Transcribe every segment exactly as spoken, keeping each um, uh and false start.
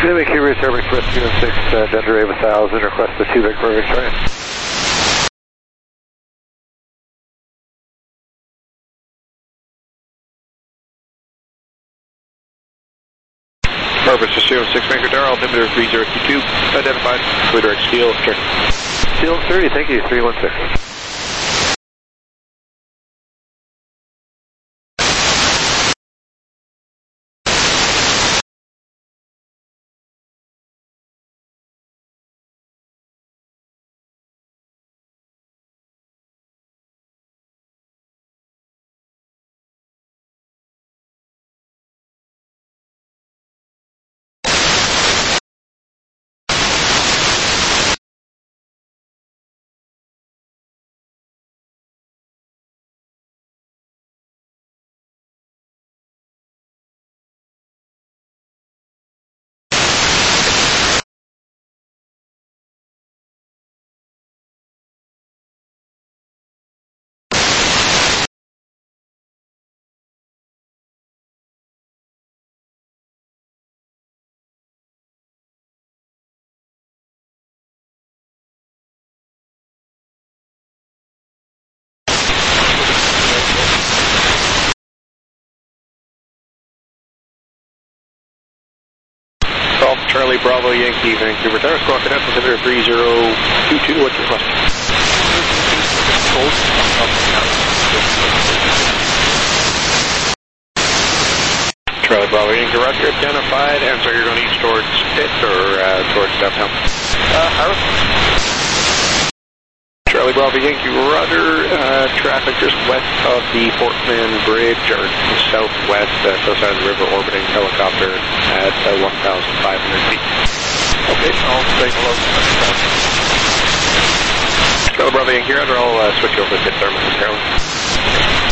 Civic here, return request two one six, uh, Denver A one thousand, request the two Vic for Victoria. Purpose is two one six, Vancouver Tower, altimeter three zero two two, identified, clear direct steel, check. Steel thirty, thank you, three one six. Charlie Bravo Yankee, Vancouver Tower, squawk cadet, altimeter three zero two two, what's your question? Charlie Bravo Yankee, roger, identified, and so you're going east towards Pitt or uh, towards downtown? Uh, Harris. Charlie Bravo Yankee, rudder, uh, traffic just west of the Portman Bridge, or southwest, uh, south side of the river, orbiting helicopter at uh, one thousand five hundred feet. Okay, I'll stay below. Charlie Bravo Yankee, rudder, I'll uh, switch over to Pitt Thermal, Carolyn.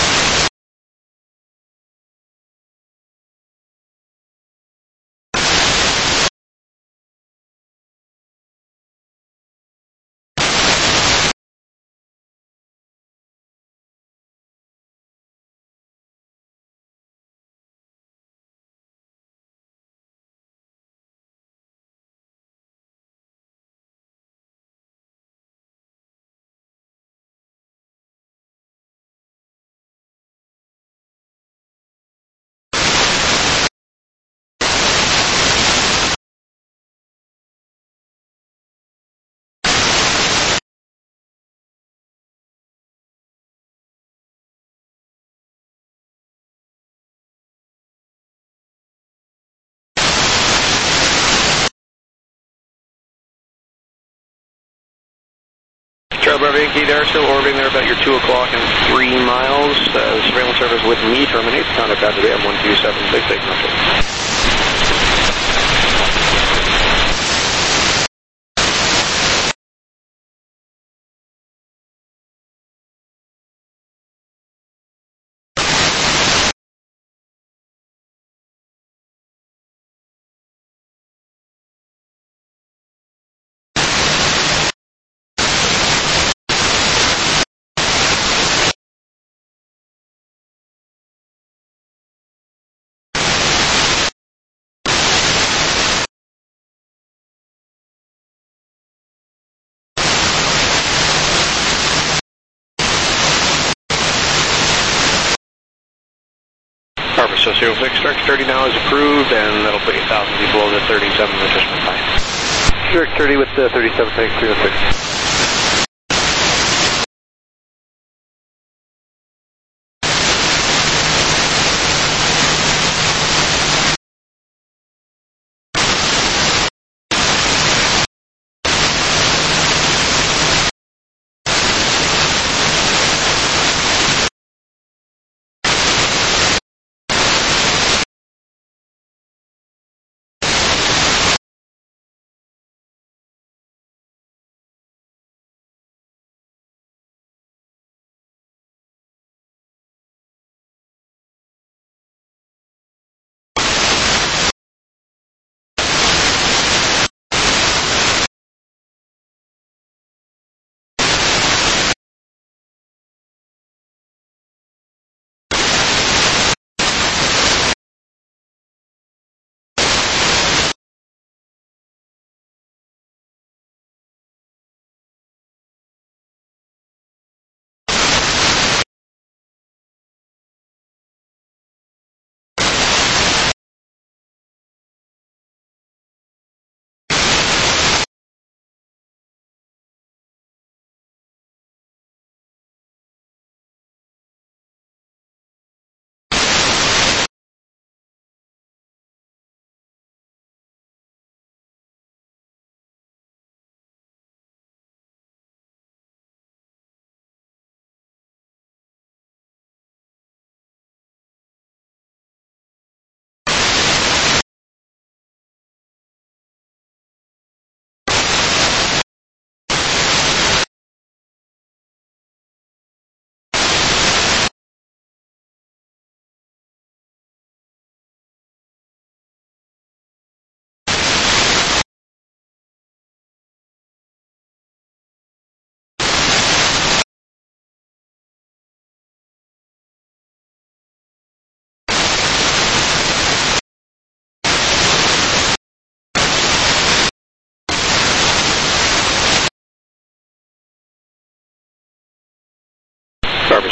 Charlie Bravo Yankee, they're still orbiting there about your two o'clock and three miles. Uh, surveillance service with me terminates. Contact after the M one two seven six eight. So zero six, Stark thirty now is approved, and that'll put you one thousand feet below the thirty-seven, which is fine. Shark thirty with the thirty-seven, thanks, three oh six.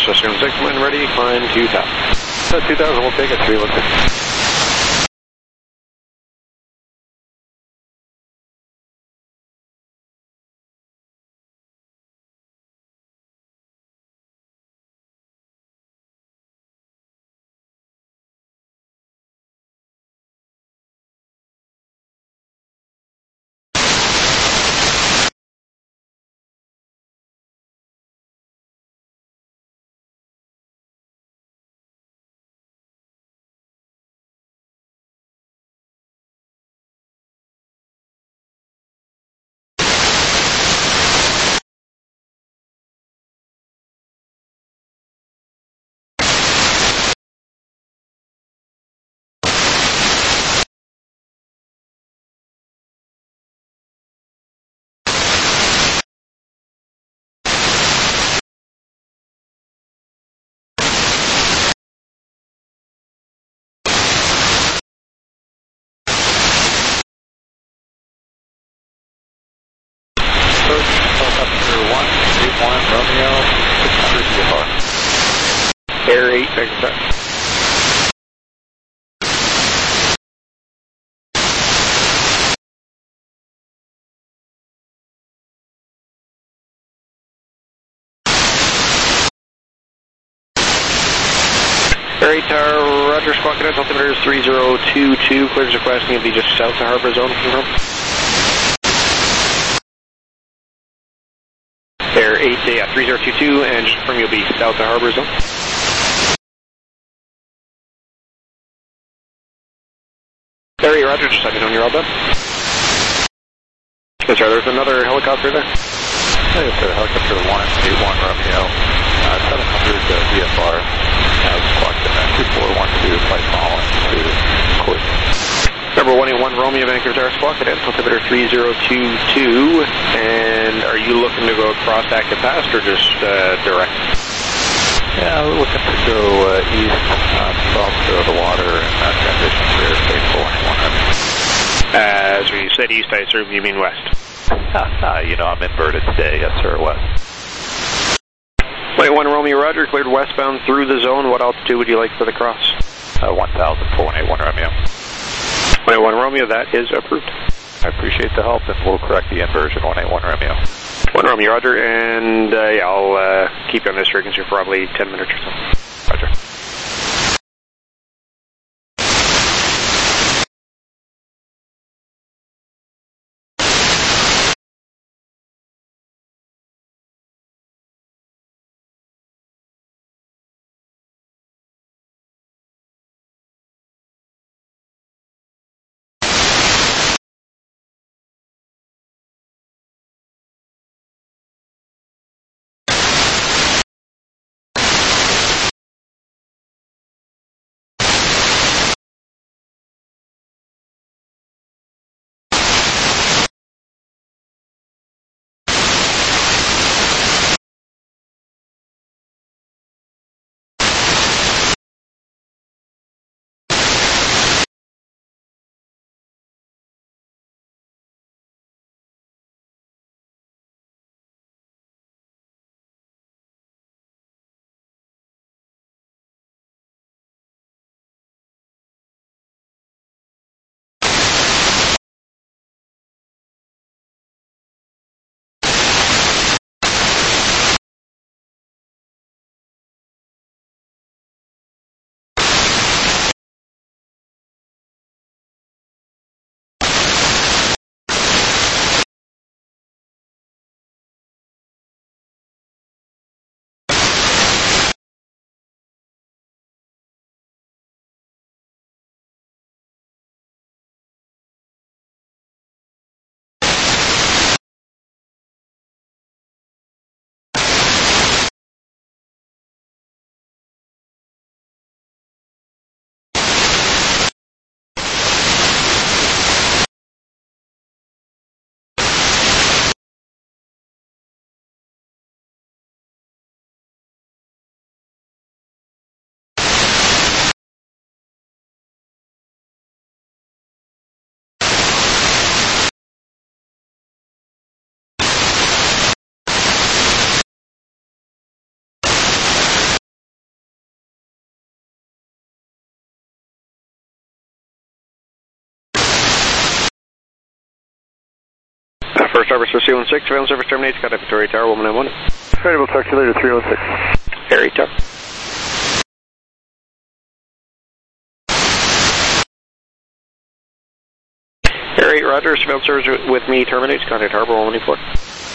assume six, when ready, climb two thousand. So two thousand, we'll take it, three one six. Helicopter one, eight one, Romeo, six hundred V F R. Air eight, take a set. Air eight Tower, Roger, squawk cadet, altimeter is three zero two two, clears requesting to be just south of Harbor Zone, confirm. Air eight, yeah, three zero two two, and just confirm you'll be south of Harbor Zone. Air eight, Roger, just let me know when you're all done. Yes, sir, there's another helicopter there. Yes, sir, helicopter one, eight one, Romeo, uh, seven hundred uh, V F R, uh, squawk cadet, two four one two, flight following to course. Number one eight one, Romeo, Vancouver Tower, squawk cadet, altimeter three zero two two, and are you looking to go across active pass or just uh, direct? Yeah, we're looking to go uh, east, uh, south of the water, and uh, transition to airspace four one one. As we said east, I assume you mean west. Uh, you know, I'm inverted today, yes sir, west. one eight one, Romeo, Roger, cleared westbound through the zone. What altitude would you like for the cross? Uh, one thousand for one eight one, Romeo. one eight one, Romeo, that is approved. I appreciate the help, and we'll correct the inversion, one eight one, Romeo. one Romeo, Roger, and uh, yeah, I'll uh, keep you on this frequency for probably ten minutes or so. Roger. First Harbor Swiss three one six, surveillance service terminates, contact Victoria Tower, woman nine one. Alright, we'll talk to you later, three one six. Harry Tower. Harry, Roger, surveillance service with me terminates, contact Harbor one one four.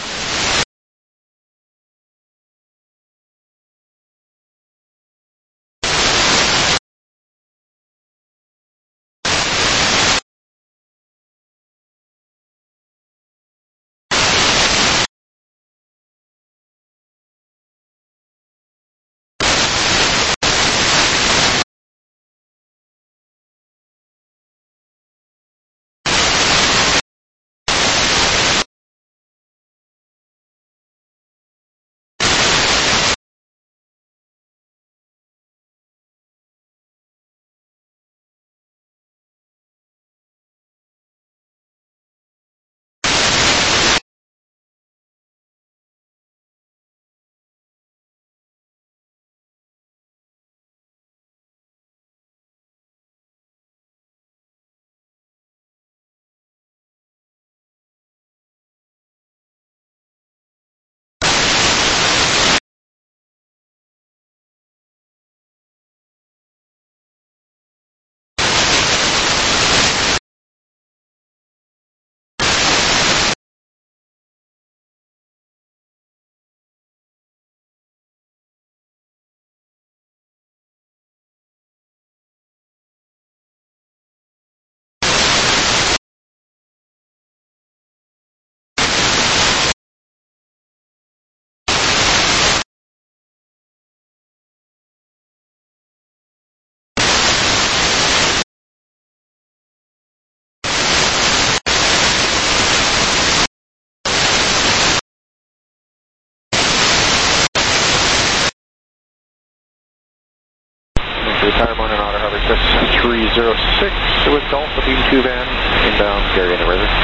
Retire one in Otter Harbor Swiss three zero six with Golf Beam two van inbound Gary in the river.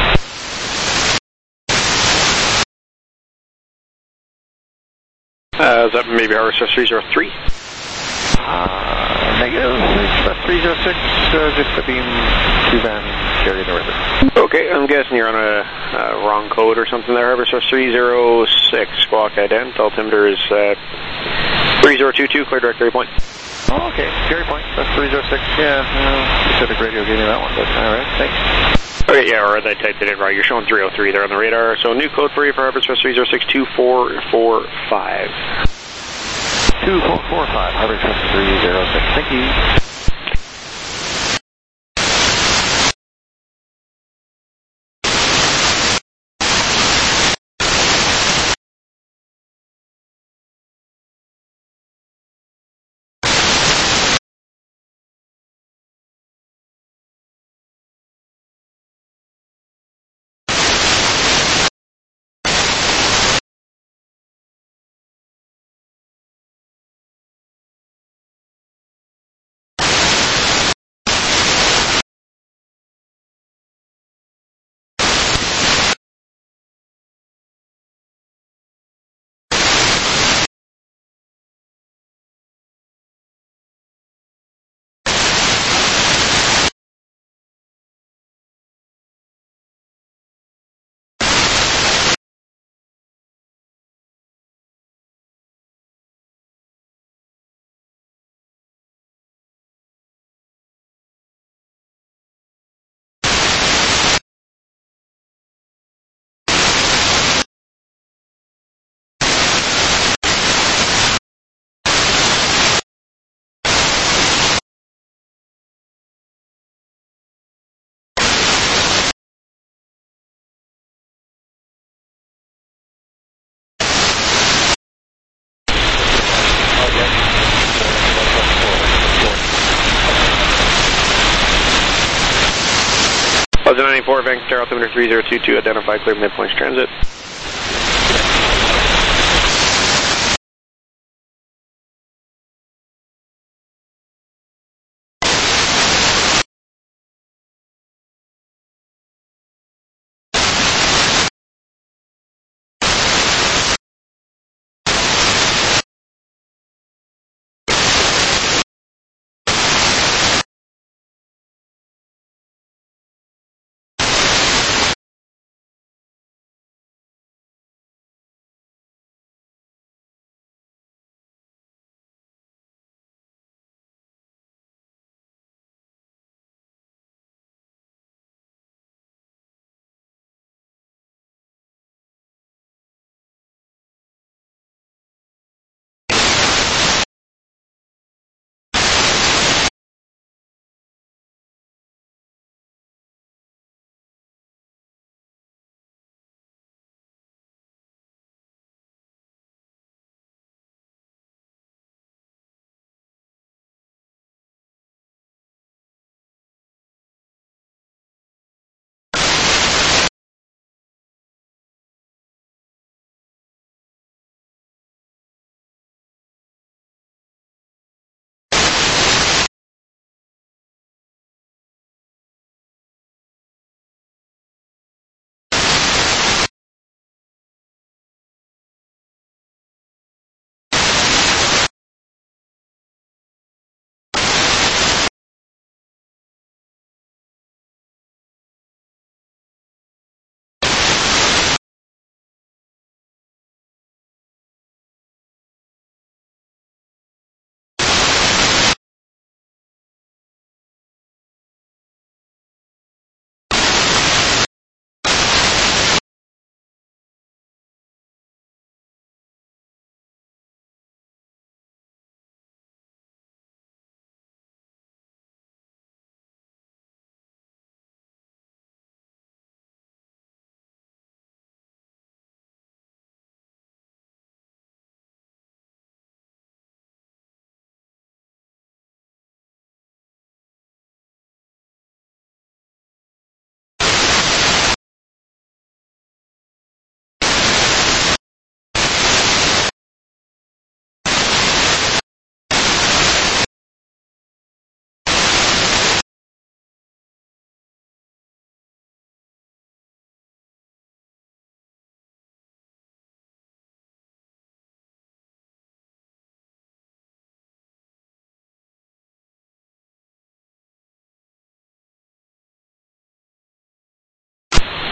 Uh, is that maybe Harbor Swiss three zero three? Uh, negative, it's three zero six, uh, just the beam two van Gary in the river. Okay, I'm guessing you're on a uh, wrong code or something there, Harbor Swiss three zero six, squawk ident, altimeter is uh, three zero two two, clear direct Gary Point. Oh, okay, Gary Point, that's three zero six, yeah, uh, Pacific Radio gave me that one, but alright, thanks. Okay, yeah, or I typed it in right, you're showing three oh three there on the radar, so new code for you for Harbor Swiss three zero six, two four four five. two four four five, Harbor Swiss three zero six, thank you. Pleasant ninety-four, Vancouver, altimeter three zero two two, identify clear midpoint transit.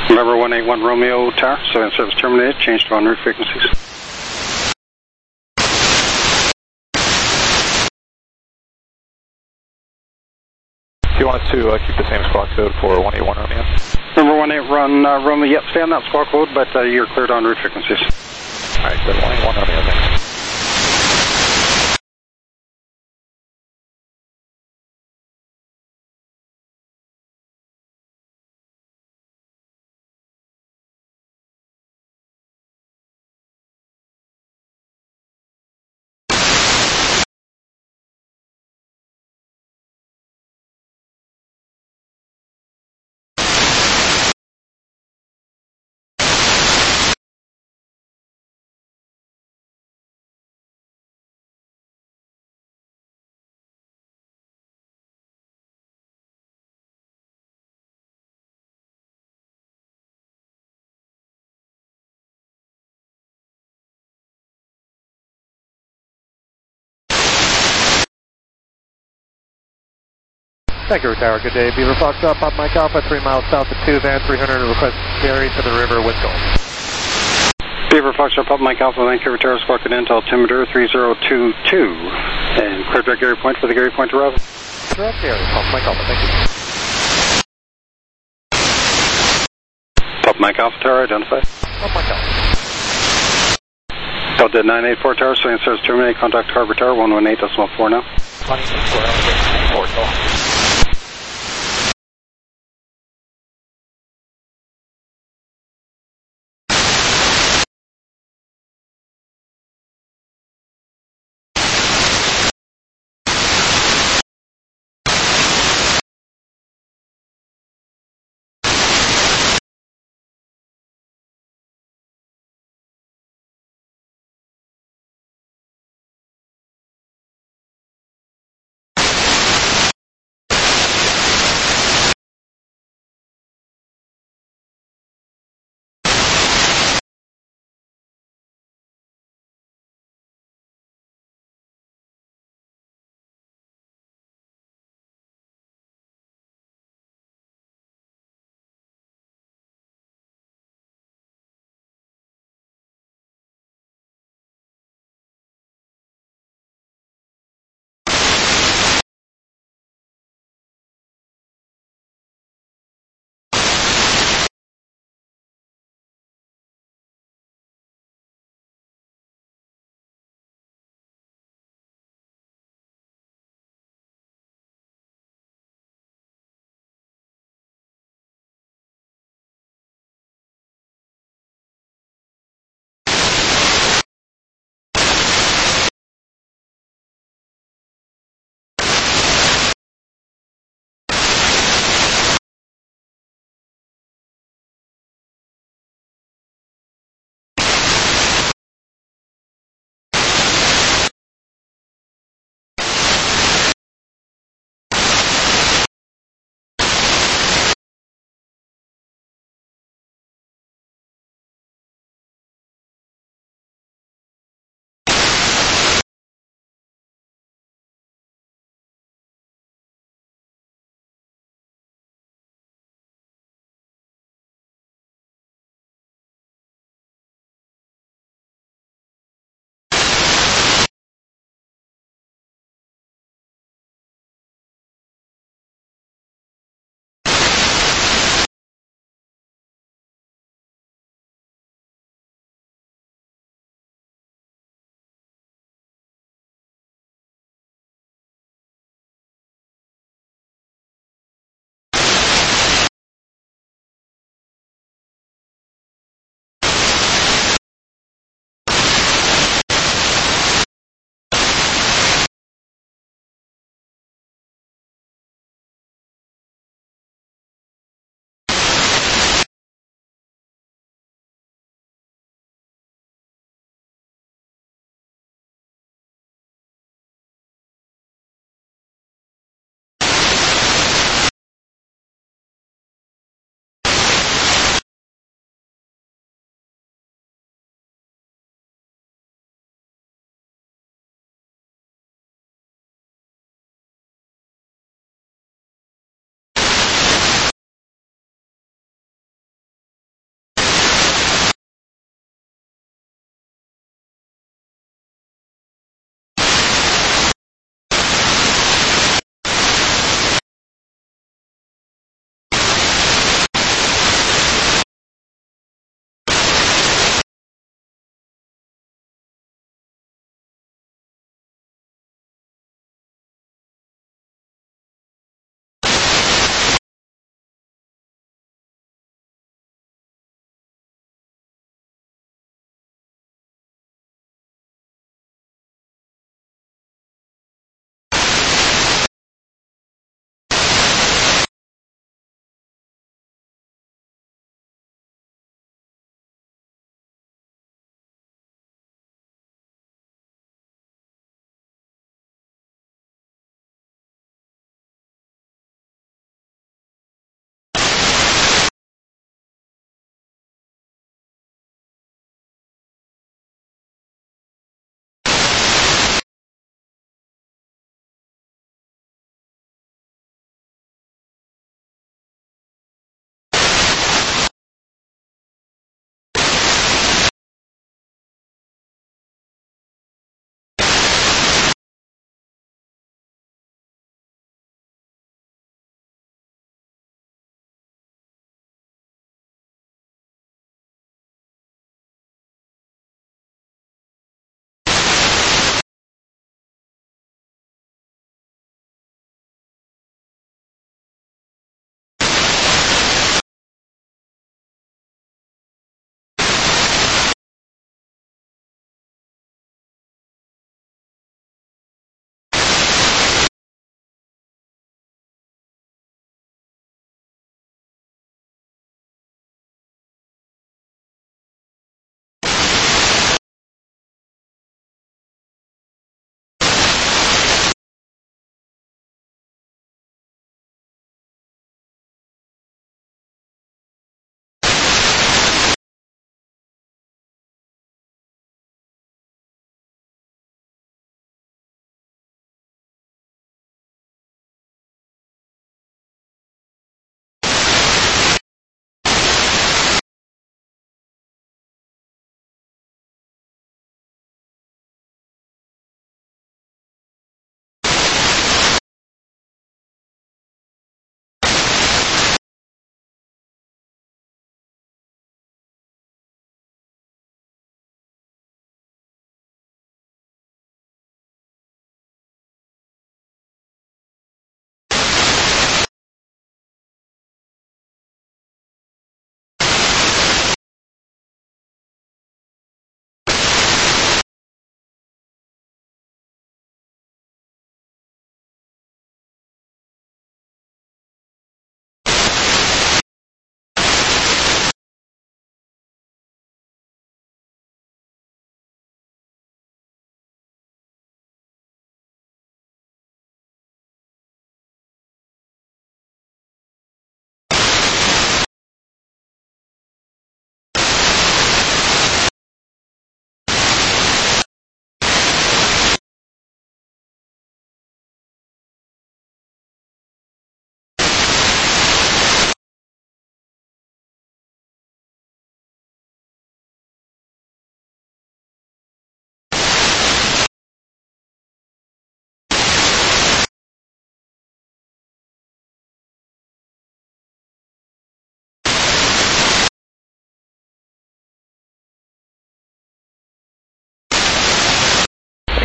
November one eight one Romeo Tower, seven service terminated, change to en route frequencies. Do you want us to uh, keep the same squawk code for one eight one Romeo? November one eight run uh, Romeo, yep, stay on that squawk code, but uh, you're cleared en route frequencies. Alright, good, one eight one Romeo, thanks. Thank you, Tower. Good day. Beaver Fox up, Pop Mike Alpha, three miles south of two, van three hundred, request carry to the river with gold. Beaver Fox up, Mike Alpha, Vancouver Tower, squawk at Intel altimeter three zero two two, and clear direct Gary Point for the Gary Point arrival. Direct Gary, Pop Mike Alpha, thank you. Pop Mike Alpha Tower, identified. Pop Mike Alpha. Delta nine eight four Tower, so service terminate, contact Harbor Tower, one one eight decimal four now. one eight four, four,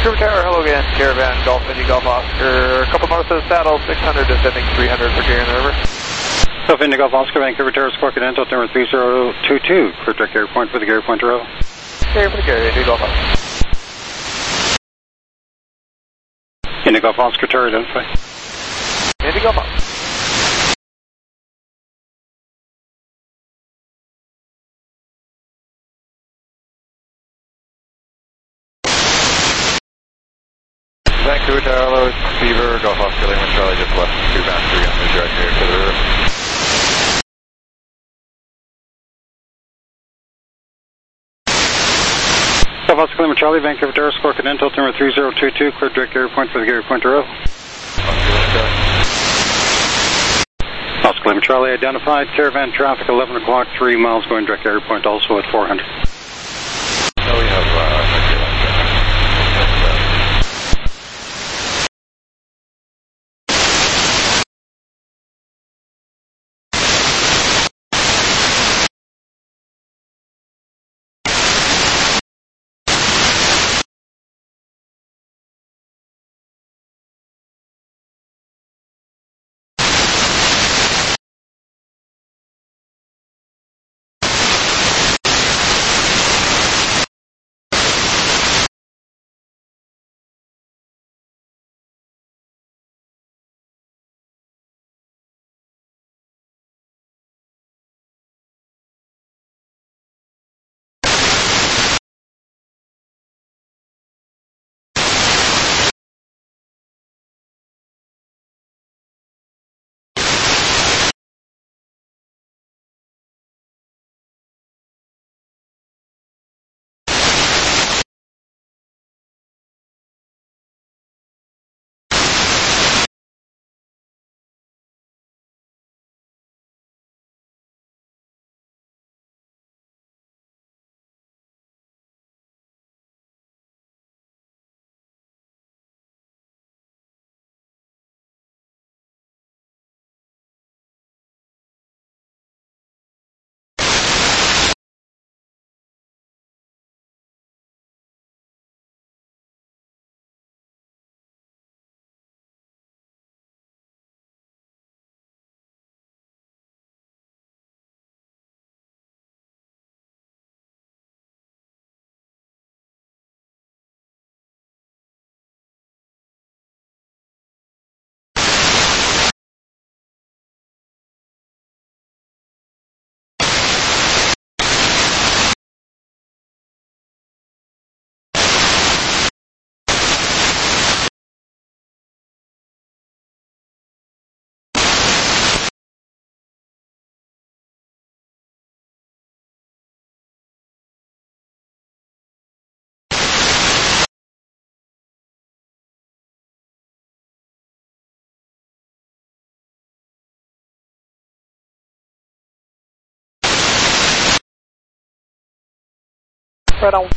Vancouver Tower, hello again. Caravan, Golf, Indy, Golf, Oscar. A couple north of the saddle, six hundred descending three hundred for Gary in the river. Golf, Indy, Golf, Oscar, Vancouver Tower, Squawk Continental, number three zero two two. Clear direct Gary Point for the Gary Point to Row. Gary for the Gary, Indy, Golf, Oscar. Indy, Golf, Oscar, Tower, identify. Indy, Golf, Oscar. Vancouver Tower, hello, it's Beaver, Golf Oscar, Lima Charlie, just left two bound three on the direct here to the river. Golf Oscar, Lima Charlie, Vancouver Tower, Squawk Continental, number three zero two two. Clear direct Gary Point for the Gary Point to Row. Oscar, Lima Charlie, identified. Caravan traffic, eleven o'clock, three miles going direct Gary Point, also at four hundred. No, we have, uh, Right on.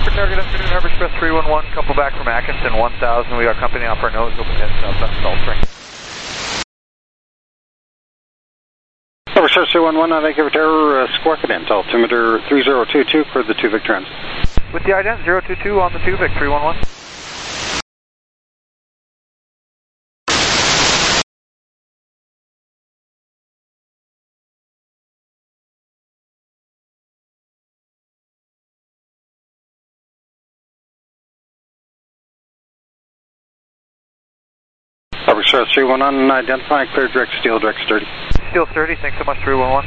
Clipper Tower, good afternoon, Harbor Express three one one, couple back from Atkinson, one thousand, we got company off our nose, open head southwest Salisbury. Harbor Express three one one, uh, Vancouver Tower, uh, squawk it in to altimeter three zero two two for the two Vic Transit. With the ident zero two two on the two Vic three one one. Harbor Express three one one, identify, clear direct steel, direct sturdy. Steel sturdy, thanks so much, three one one.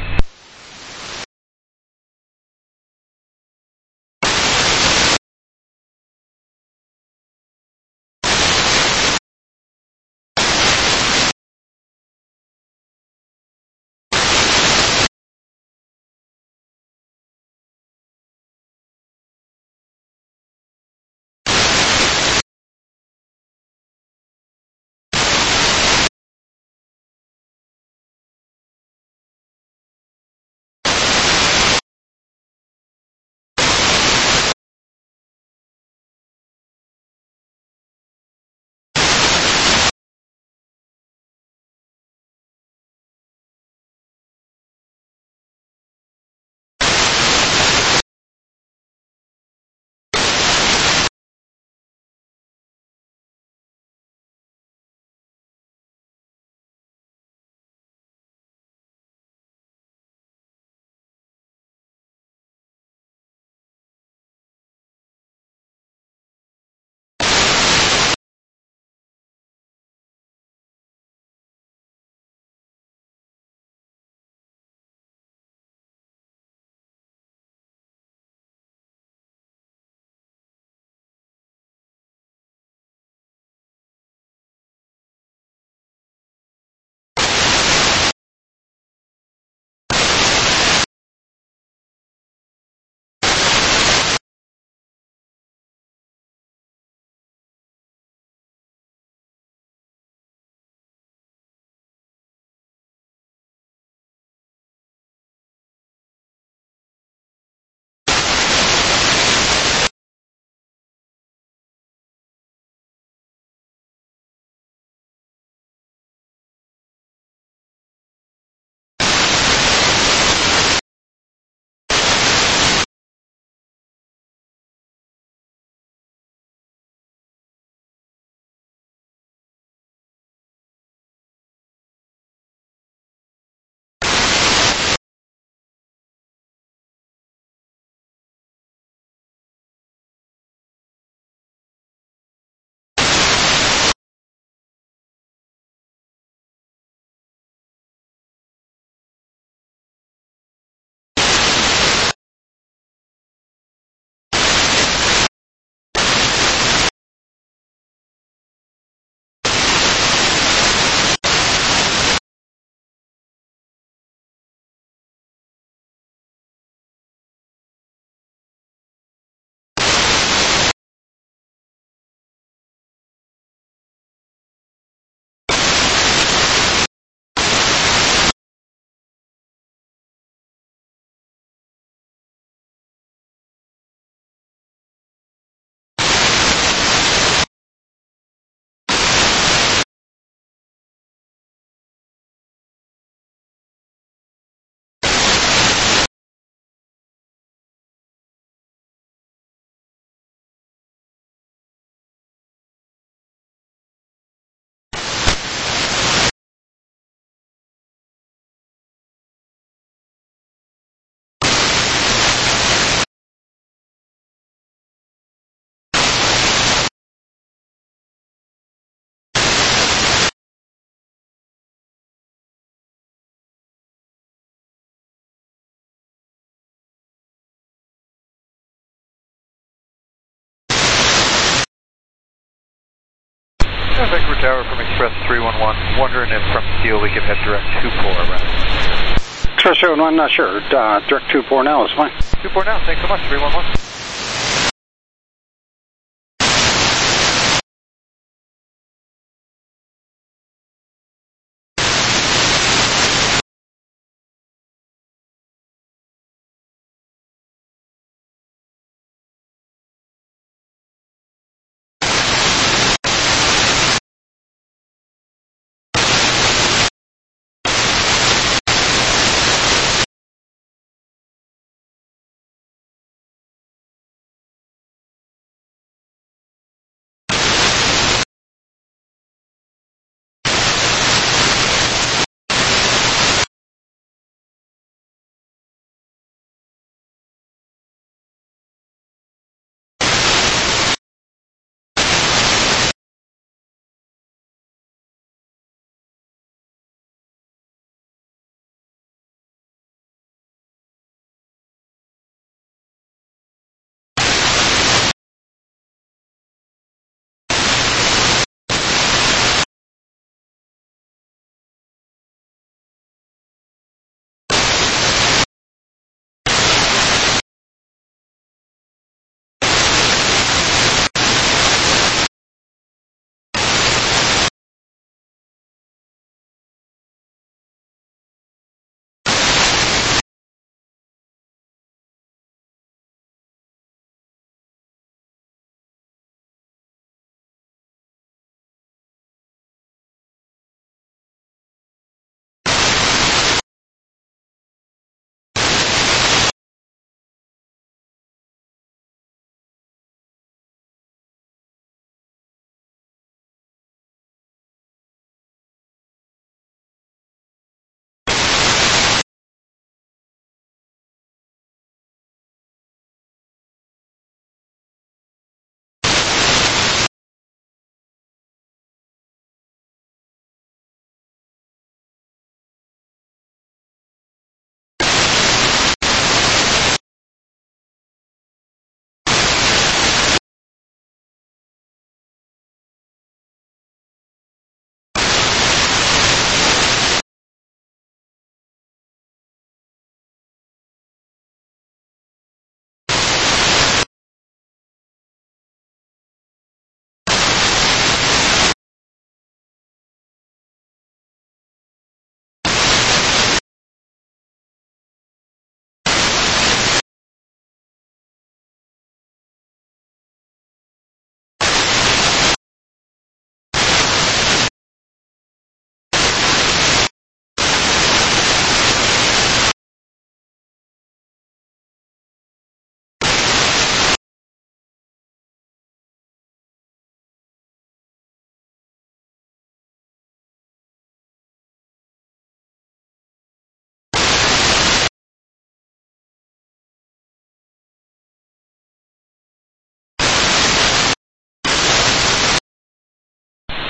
Vancouver Tower from Express three one one, wondering if from Steel we could head direct two four around. Express three one one, not sure. Uh, direct two four now is fine. two four now, thanks so much, three one one.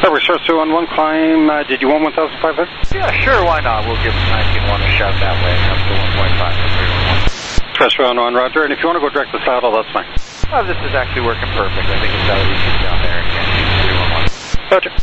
Over Source two one one, climb, uh, did you want one thousand five hundred? Yeah, sure, why not? We'll give nineteen one a shot that way, up to one point five for three one one. Terrestrial one, roger, and if you want to go direct to saddle, that's fine. Oh, this is actually working perfect. I think it's out of reach down there and can't see three one one. Roger.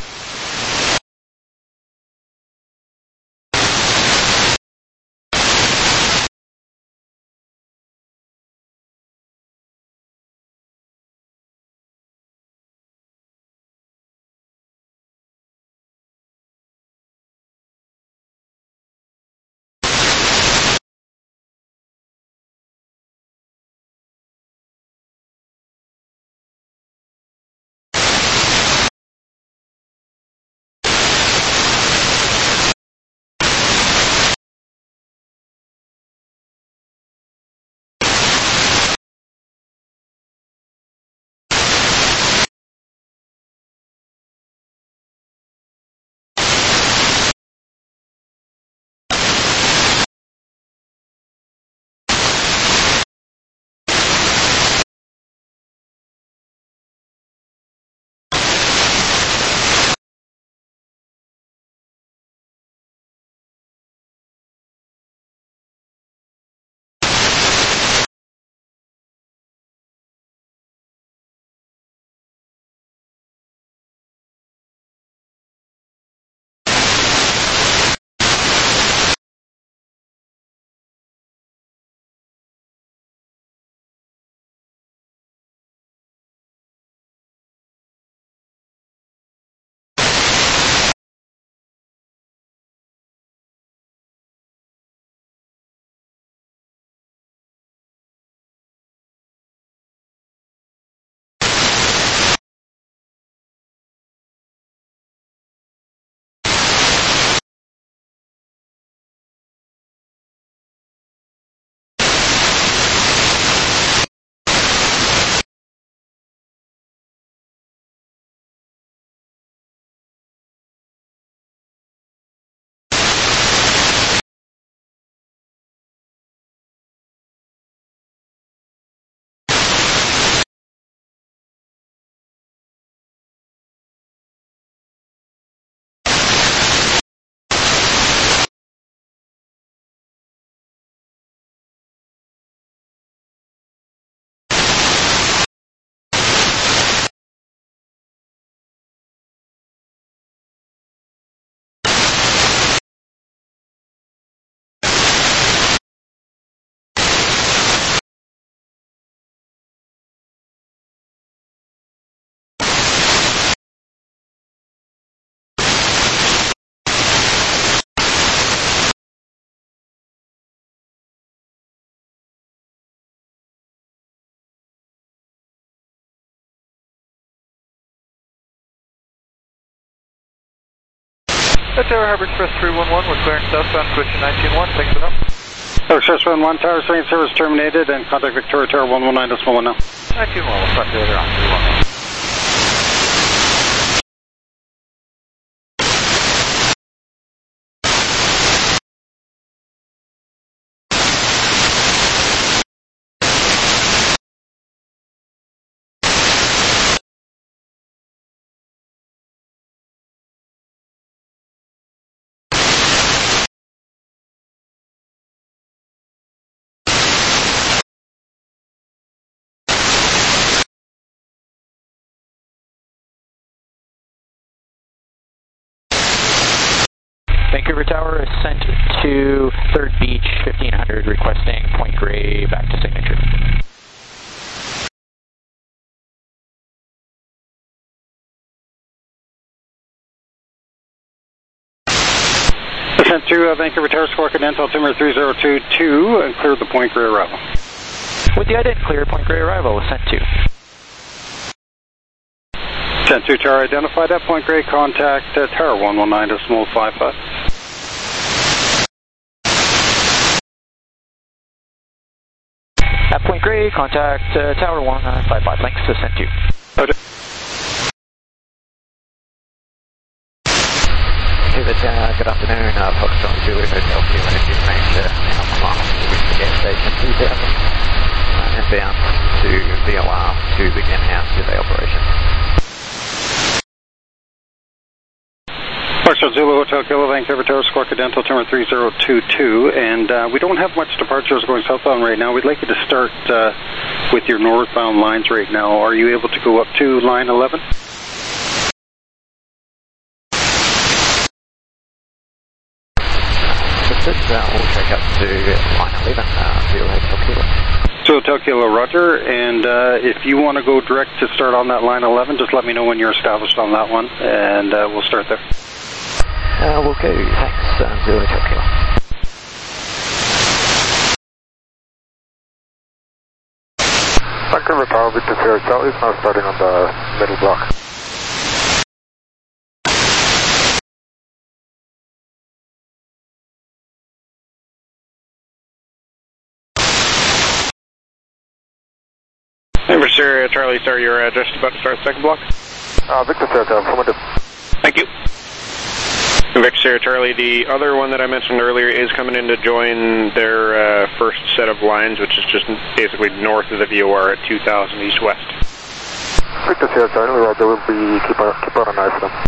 That's Tower Harbor Express three one one, we're clearing southbound, switching nineteen one, thanks for that. Tower Express one one, Tower Train service terminated, and contact Victoria Tower one one nine decimal one now. nineteen one, we'll talk to you later on, three one one. Vancouver Tower is sent to Third Beach, fifteen hundred, requesting Point Grey back to signature. Sent to uh, Vancouver Tower, Squawk and Intel altimeter three zero two two, and cleared the Point Grey arrival. With the ident clear, Point Grey arrival was sent to. Sent to Tower identified at Point Grey, contact uh, Tower one one nine decimal five five. At Point Grey, contact uh, Tower one nine five five, thanks, to sent to. Okay. Hey, uh, good afternoon, uh, Foxtrot Julie Hotel, Q Energy, thanks to come along to reach the gas station two thousand, uh, and bound to V O R to begin our survey operation. Foxtrot Zulu Hotel Kilo, Vancouver Tower, Squawk Dental, Timber three zero two two, and uh, we don't have much departures going southbound right now. We'd like you to start uh, with your northbound lines right now. Are you able to go up to line eleven? Uh, we'll check up to line eleven, uh, Zulu Hotel Kilo. Zulu Hotel Kilo, Roger, and uh, if you want to go direct to start on that line eleven, just let me know when you're established on that one, and uh, we'll start there. Uh, we'll go, thanks, uh, Zulu Hotel Kilo. Vancouver Tower, Victor Sierra Charlie is now starting on the middle block. Denver Sierra Charlie, sorry, you're uh, just about to start the second block? Uh, Victor Sierra Charlie, affirmative. Thank you. Victor Sierra Charlie, the other one that I mentioned earlier is coming in to join their uh, first set of lines, which is just basically north of the V O R at two thousand east-west. Victor Sierra Charlie, Roger, will be keep on, keep on an eye for them.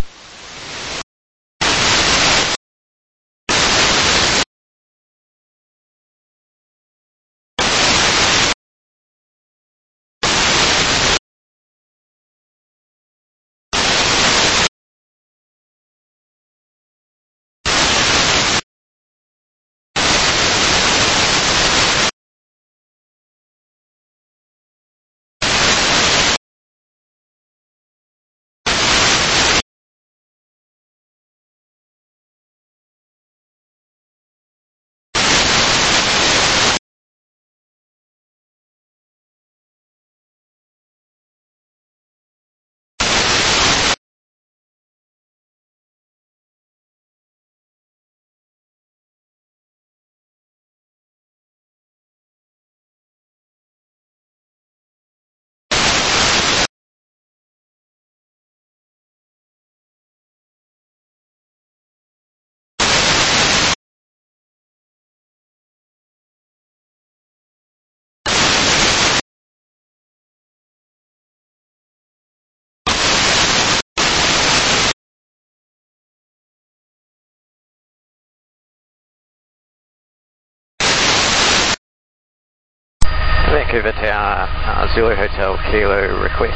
Vancouver Tower, uh, Zulu Hotel Kilo request.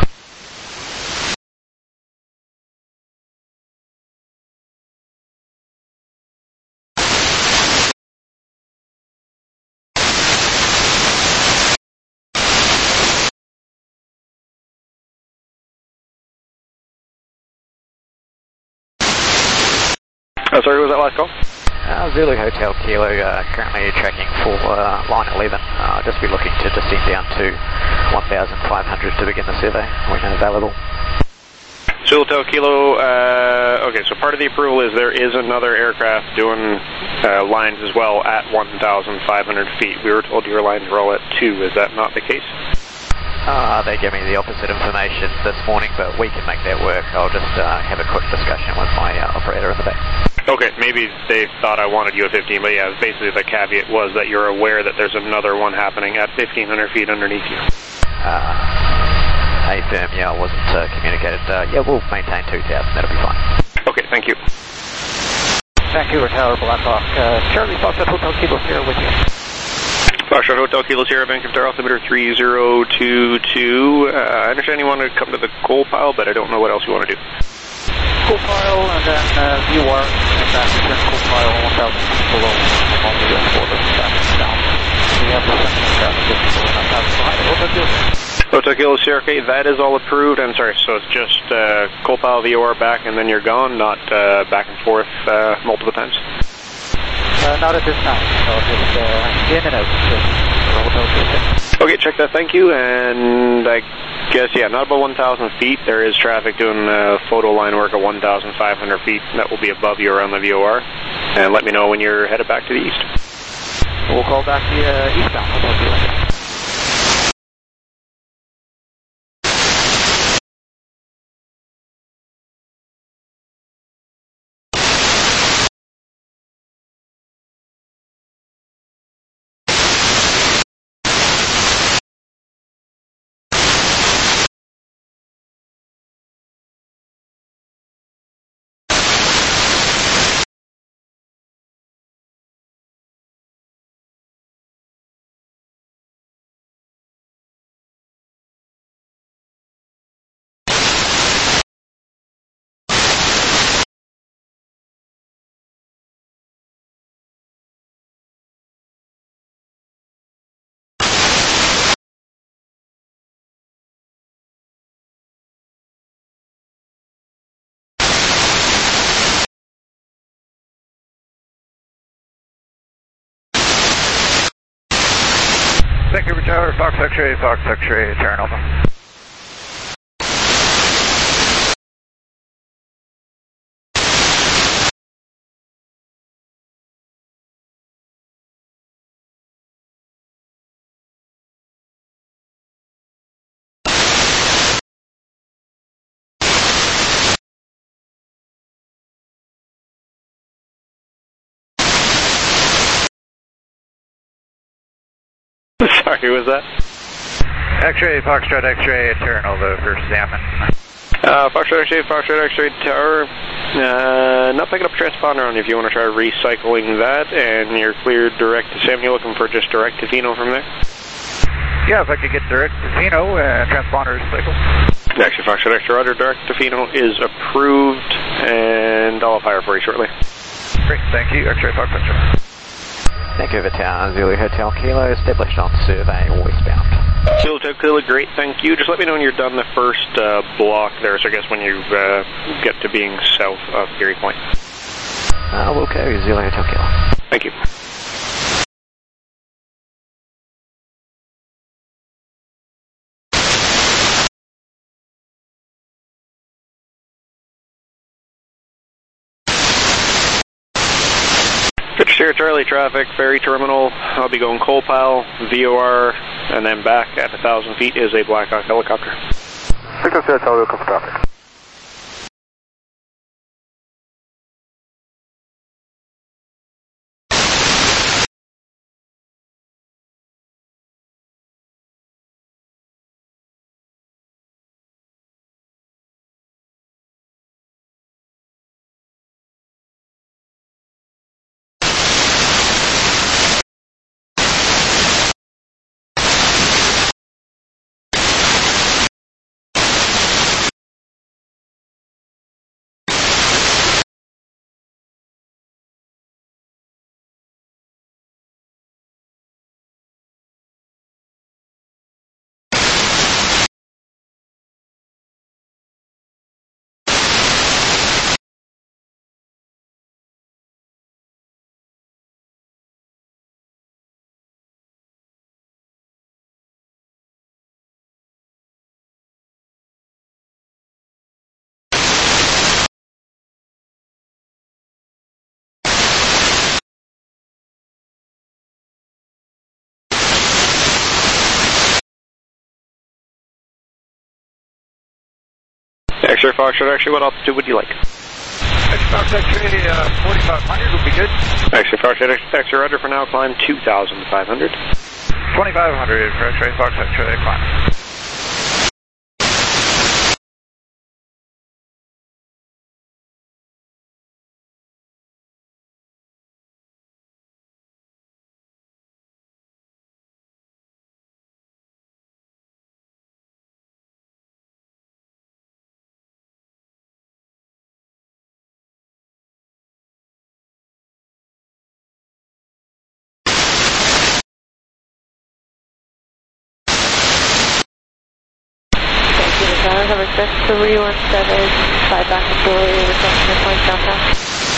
Oh, sorry, what was that last call? Uh, Zulu Hotel Kilo, uh, currently tracking for uh, line eleven. Uh, just be looking to descend down to one thousand five hundred to begin the survey when available. Zulu Hotel Kilo, uh, okay, so part of the approval is there is another aircraft doing uh, lines as well at one thousand five hundred feet. We were told your lines were all at two. Is that not the case? Uh, they gave me the opposite information this morning, but we can make that work. I'll just uh, have a quick discussion with my uh, operator in the back. Okay, maybe they thought I wanted you at fifteen, but yeah, basically the caveat was that you're aware that there's another one happening at fifteen hundred feet underneath you. Uh, a firm, yeah, I wasn't uh, communicated. Uh, yeah, we'll maintain two thousand, that'll be fine. Okay, thank you. Vancouver Tower, Blackhawk. Uh, Charlie Foxtrot Hotel Kilo Sierra with you. Foxtrot Hotel Kilo Sierra, Vancouver Tower, altimeter three zero two two. Uh, I understand you want to come to the coal pile, but I don't know what else you want to do. Coal pile, and then uh, V O R, and then return coal pile one thousand feet below on the U S border, back down. We have the second traffic just below one thousand behind it. Hotel Kilo. Hotel Kilo Sierra, okay, that is all approved. I'm sorry, so it's just uh, coal pile V O R back and then you're gone, not uh, back and forth uh, multiple times? Uh, not at this time, no, just uh, in and out. Okay, check that, thank you, and I guess, yeah, not above one thousand feet. There is traffic doing uh, photo line work at one thousand five hundred feet. That will be above you around the V O R. And let me know when you're headed back to the east. We'll call back the uh, eastbound. Vancouver Tower, Fox X-ray, Fox X-ray, Terran Alpha. Sorry, who was that? X-ray, Foxtrot X-ray, Terran Alpha for Salmon. Uh, Foxtrot X-ray, Foxtrot X-ray Tower. Uh, not picking up a transponder on you if you want to try recycling that, and you're cleared direct to Sam. You looking for just direct to Fino from there? Yeah, if I could get direct to Fino and transponder cycle. Actually, Foxtrot X-ray Rudder, direct to Fino is approved, and I'll fire for you shortly. Great, thank you. X-ray, Fox X-ray. Vancouver Tower, Zulu Hotel Kilo, established on survey westbound. Zulu Hotel Kilo, great, thank you. Just let me know when you're done the first uh, block there, so I guess when you uh, get to being south of Geary Point. Uh, we'll go Zulu Hotel Kilo. Thank you. Sure, Charlie traffic, ferry terminal. I'll be going coal pile, V O R, and then back at one thousand feet is a Black Hawk helicopter. six oh six, I'll look for traffic. X-ray Foxtrot, actually, what altitude would you like? X-Fox X-ray, uh, forty-five hundred would be good. X-ray Foxtrot, X-ray Rudder for now, climb two thousand five hundred. twenty-five hundred for X-ray, Fox X-ray, climb. Cover six three one seven, five back to Julie, request midpoint downtown.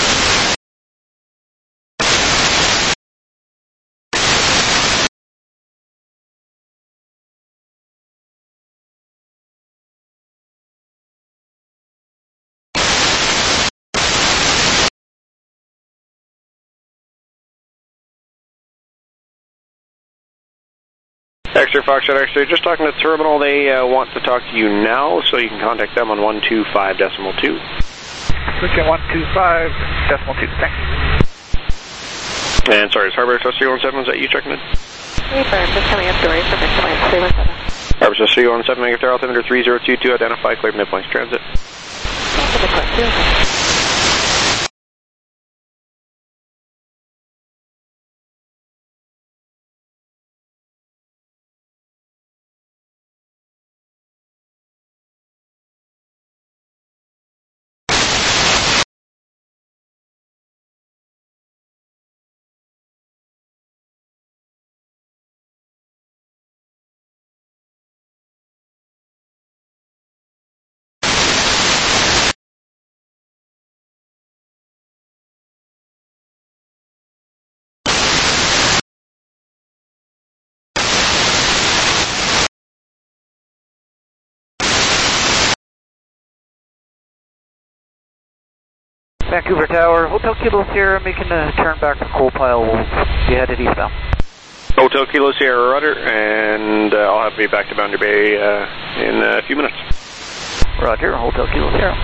X-ray Foxtrot X-ray, just talking to the terminal, they uh, want to talk to you now, so you can contact them on one two five decimal two. Switch at one two five decimal two, thanks. And sorry, is Harbor Express three one seven, is that you checking in? Confirmed, just coming up to race from midpoint three one seven. Harbor Express three one seven, negative altimeter three zero two two, identify, cleared midpoint transit. Midpoint two one. Vancouver Tower, Hotel Kilo Sierra, making a turn back to Coal Pile. We'll be headed eastbound. Hotel Kilo Sierra rudder, and uh, I'll have to be back to Boundary Bay uh, in a few minutes. Roger, Hotel Kilo Sierra.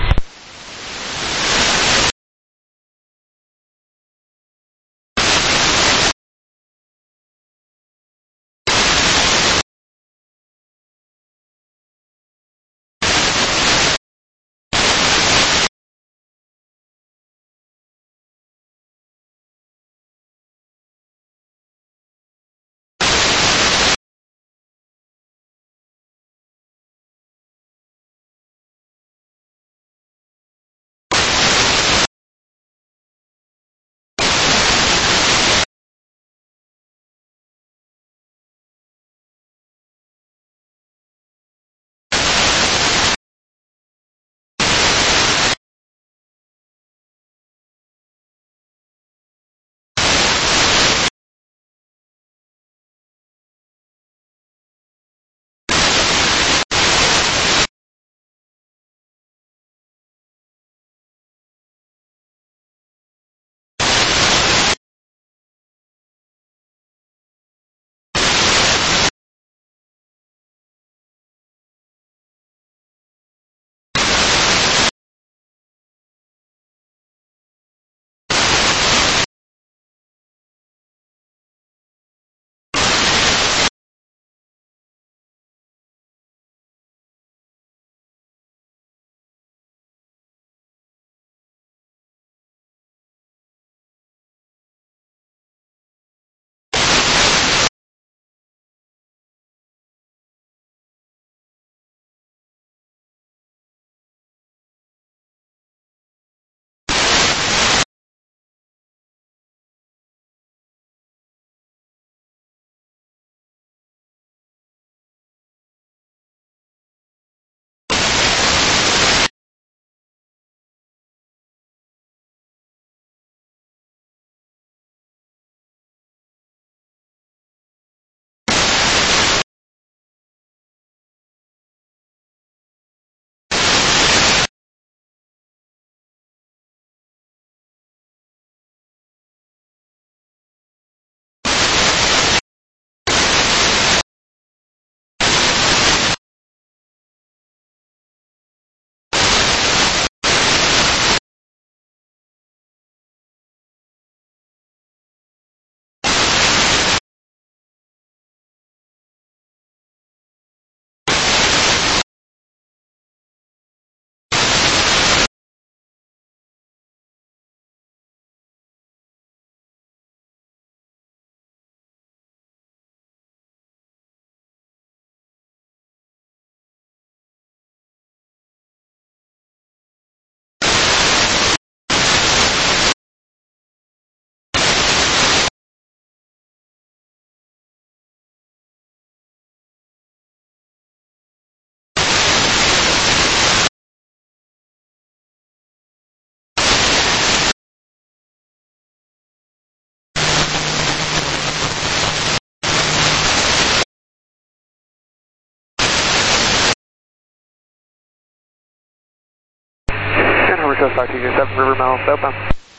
five two zero seven, River Mile, southbound.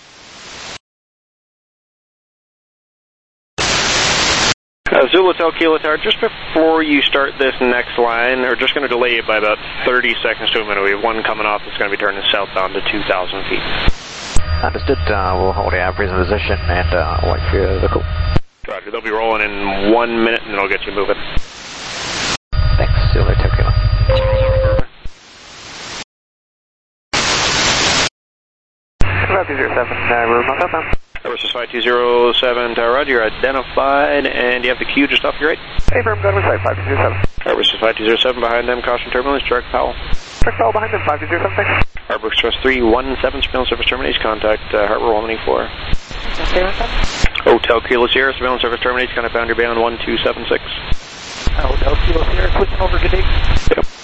Uh, Zulu Hotel Kilo Tower, just before you start this next line, we're just going to delay it by about thirty seconds to a minute. We have one coming off that's going to be turning southbound to two thousand feet. Understood. Uh, we'll hold our present position and uh, wait for your vehicle. Roger, they'll be rolling in one minute and then I'll get you moving. Thanks, Zulu Hotel Kilo. five two zero seven, uh, River Mile, southbound. Versus five two zero seven, Tower Roger, you're identified, and you have the Q just off your right. Hey, firm, gun with sight, five two zero seven. Versus five two zero seven, behind them, caution turbulence, direct Powell. Direct Powell behind them, five two zero seven, thanks. Harbor Express three one seven, surveillance service terminates, contact uh, Harbor one one four. Hotel Kilo Sierra, surveillance service terminates, contact Boundary Bay on one two seven six. Hotel Kilo Sierra, switching over, good day. Yep.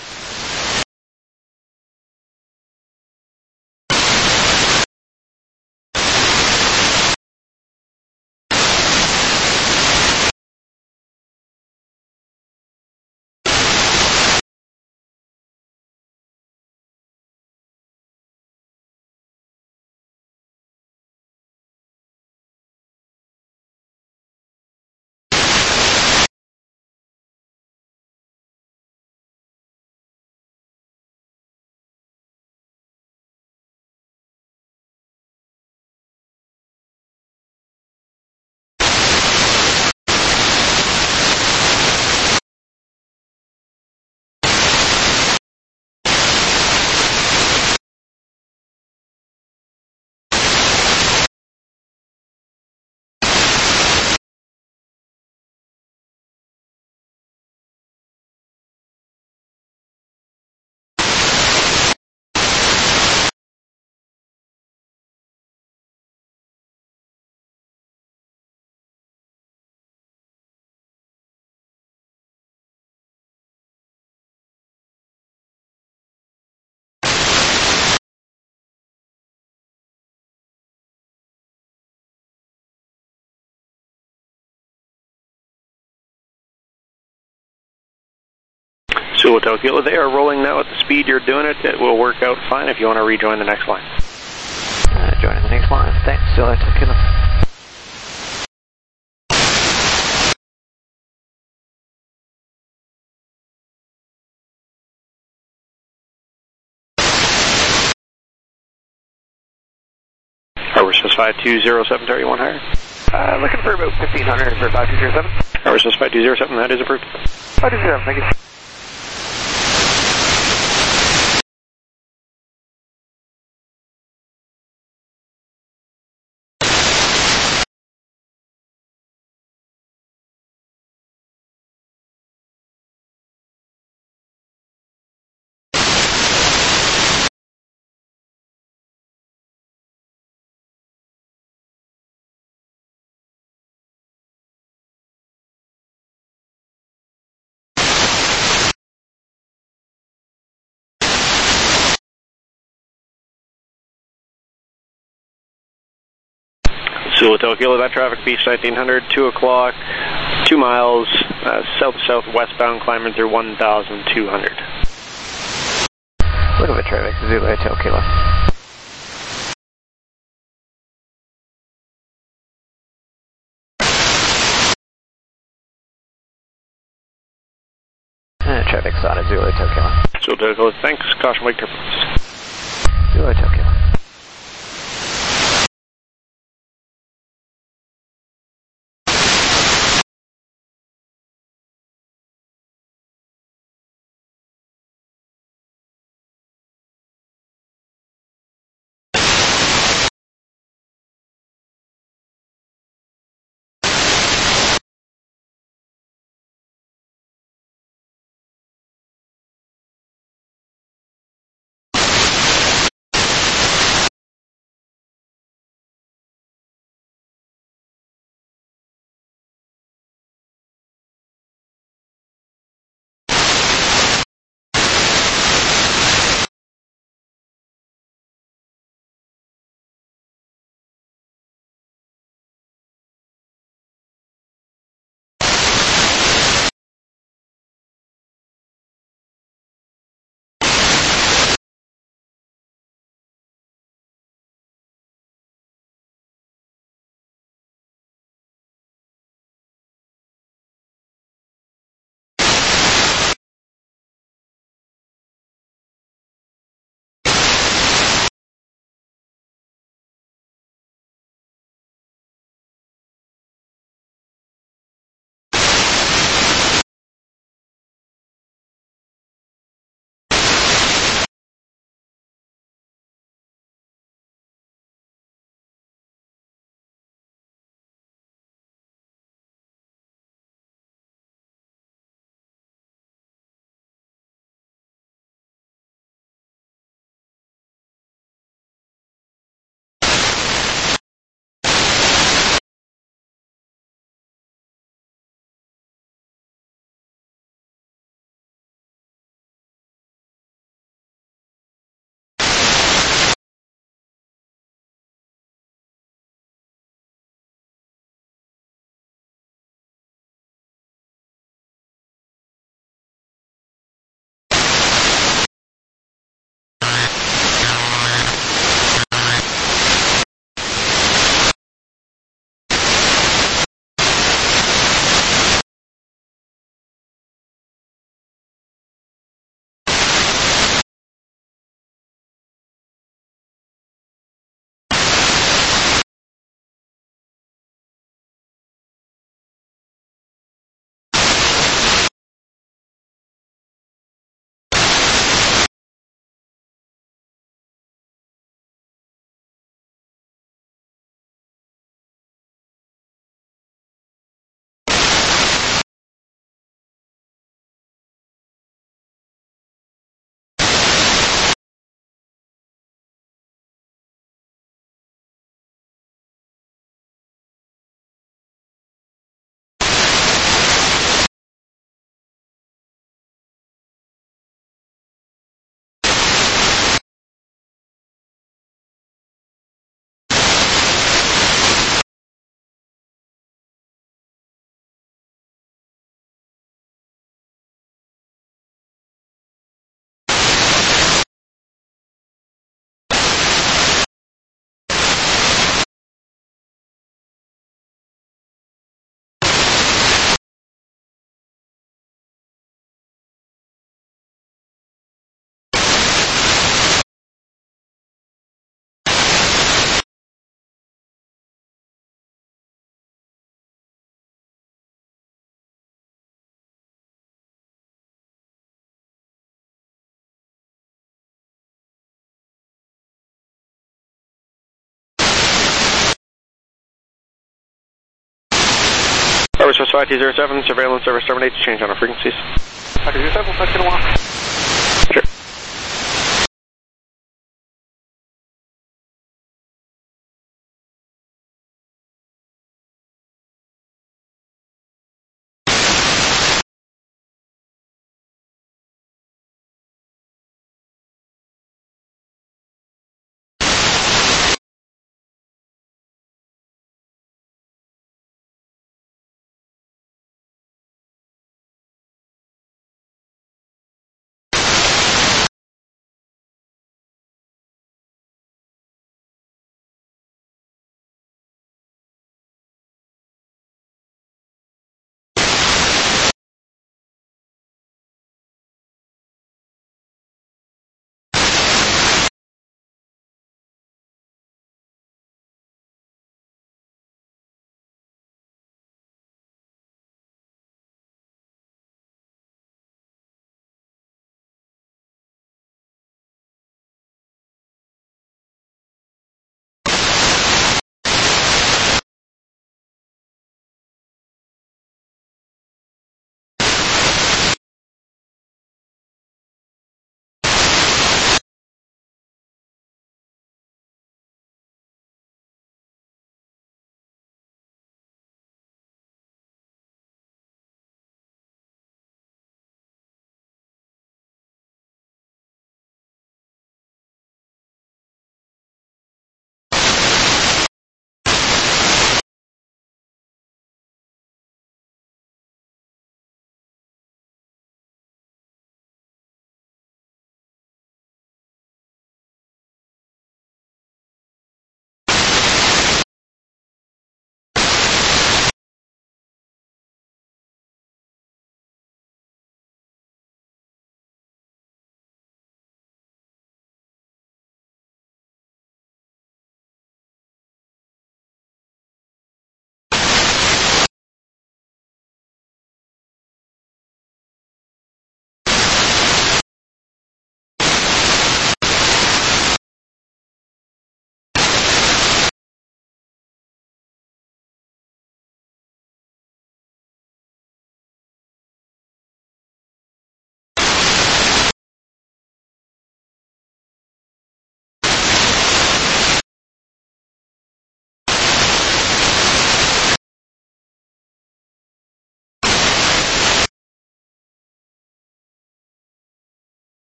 Zulu Hotel Kilo, they are rolling now at the speed you're doing it. It will work out fine if you want to rejoin the next line. Uh, joining the next line. Thanks, Zulu Hotel Kilo. Harbor specified two zero seven, target one higher. Uh, looking for about fifteen hundred for five two zero seven. Harbor specified two zero seven, that is approved. five two zero seven, thank you. Zulu Hotel Kilo, that traffic, Beach nineteen hundred, two o'clock, two miles, uh, south-southwestbound, climbing through one thousand two hundred. Little bit traffic, Zulu Hotel Kilo. Uh, traffic started, Zulu Hotel Kilo. Zulu Hotel Kilo, thanks, caution wake turbulence. Zulu Hotel Kilo. Tower Source five two zero seven, surveillance service terminates, change on our frequencies. five two zero seven, let's get a one. Sure.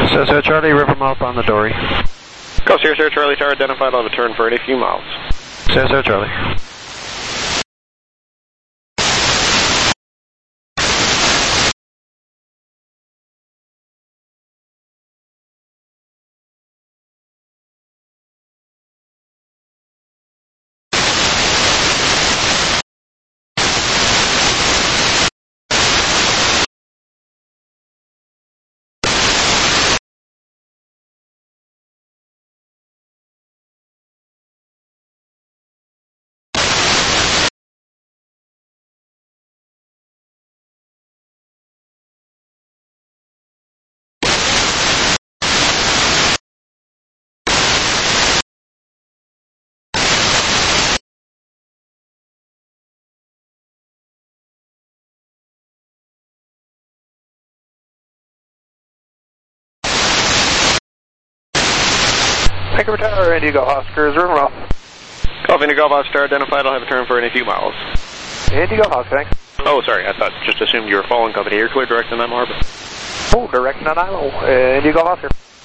Sierra Sierra Charlie, river mouth on the Dory. Go Sierra Sierra Charlie, tower identified, I'll have a turn for any few miles. Sierra Sierra Charlie. Vancouver Tower, Indigo Oscars, river mouth. Golf Indigo Oscar identified, I'll have a turn for any few miles. Indigo Oscar, thanks. Oh, sorry, I thought, just assumed you were following company. You're clear direct in that harbor. Oh, direct Nanaimo, uh, Indigo Oscar.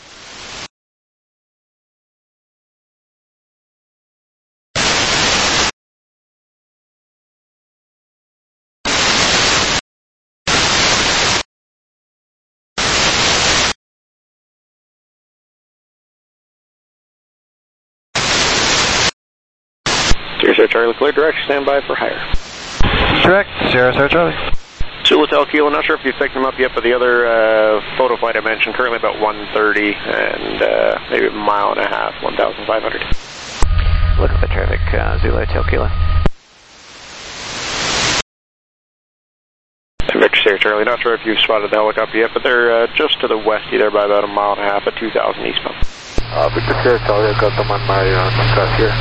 Sierra Sierra Charlie, clear direct, stand by for hire. Direct, Sierra Sierra Charlie. Sulu Hotel Kilo, not sure if you've picked them up yet, but the other uh, photo flight I mentioned, currently about one thirty and uh, maybe a mile and a half, one thousand five hundred. Look at the traffic, uh, Zulu Hotel Kilo. Victor Sierra Charlie, not sure if you've spotted the helicopter yet, but they're uh, just to the west, either by about a mile and a half at two thousand eastbound. Uh, Victor Sierra Charlie, I've got them on my uh, newscast here.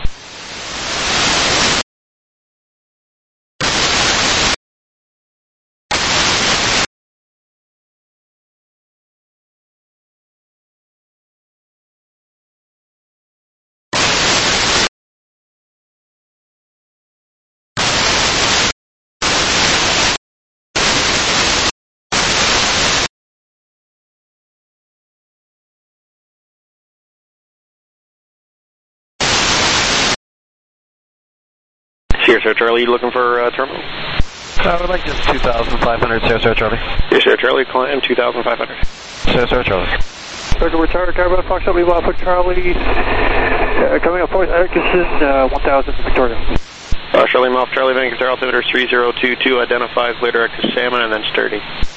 Sierra Sierra Charlie, you looking for uh, terminal? I would like just two thousand five hundred, Sierra Sierra Charlie. Sierra Sierra Charlie, climb two thousand five hundred. Sierra Sierra Charlie. Vancouver Tower, Caravan Fox, I'll leave off with Charlie. Uh, coming up, Fort Atkinson, uh, one thousand Victoria. Uh, Charlie Moff, Charlie Vancouver, altimeter three zero two two, identify, clear direct to Salmon and then Sturdy.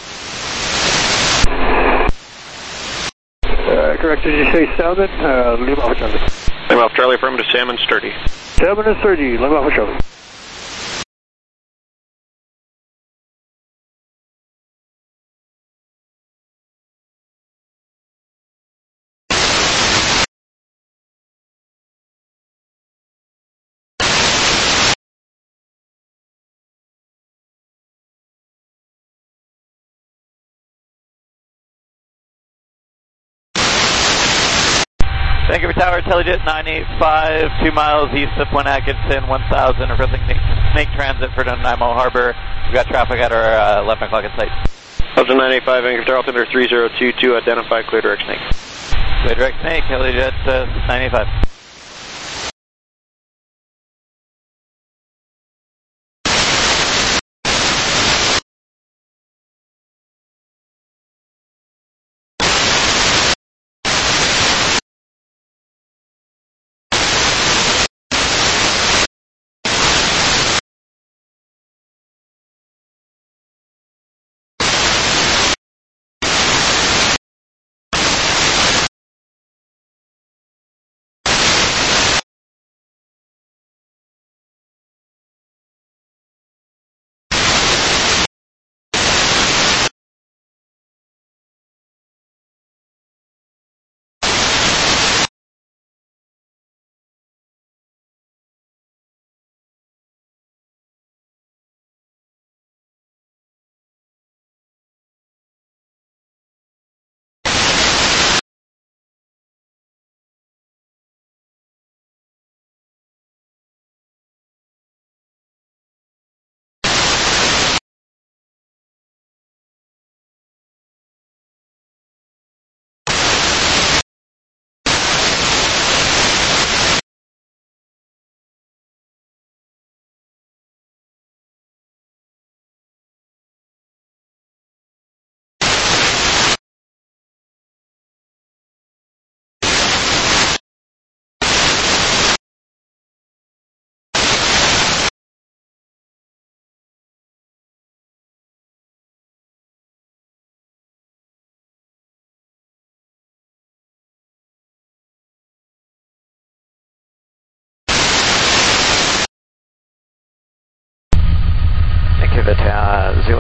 Uh, correct, did you say Salmon? Uh, leave off with Charlie. Charlie Moff, Charlie, affirm to Salmon, Sturdy. Salmon and Sturdy, leave off with Charlie. Vancouver Tower, Telejet nine eight five, two miles east of Point Atkinson, one thousand, requesting Snake Transit for Nanaimo Harbor. We've got traffic at our uh, eleven o'clock at site. Delta nine eight five, Vancouver Tower, altimeter three zero two two, identify, clear direct Snake. Clear direct Snake, Telejet uh, nine eight five.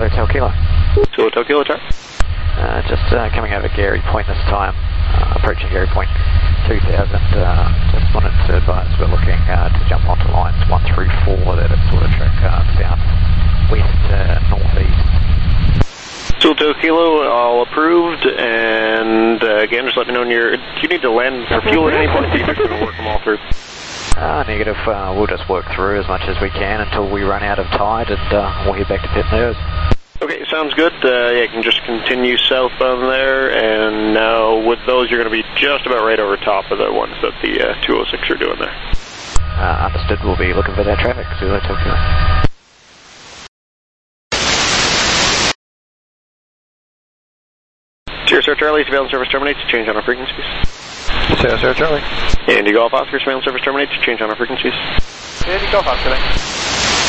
Zulu Hotel Kilo. Zulu Hotel Kilo, Charlie. Uh, just uh, coming over Gary Point this time, uh, approaching Gary Point two thousand. Uh, just wanted to advise we're looking uh, to jump onto lines one through four that are sort of track uh, south, west, uh, northeast. Zulu Hotel Kilo, all approved, and uh, again, just let me know when you're, do you need to land for fuel at any point? You're just going to work them all through. Uh, negative, uh, we'll just work through as much as we can until we run out of tide, and uh, we'll head back to Pit Nerves. Okay, sounds good. Uh, yeah, you can just continue southbound there, and now with those, you're going to be just about right over top of the ones that the uh, two oh six are doing there. Uh, understood, we'll be looking for that traffic, Zulu Hotel Kilo. Sierra Sierra Charlie, surveillance service terminates, change on our frequencies. Sierra Sierra Charlie. Andy Golf Oscar, surveillance service terminates, change on our frequencies. Andy Golf Oscar, thanks.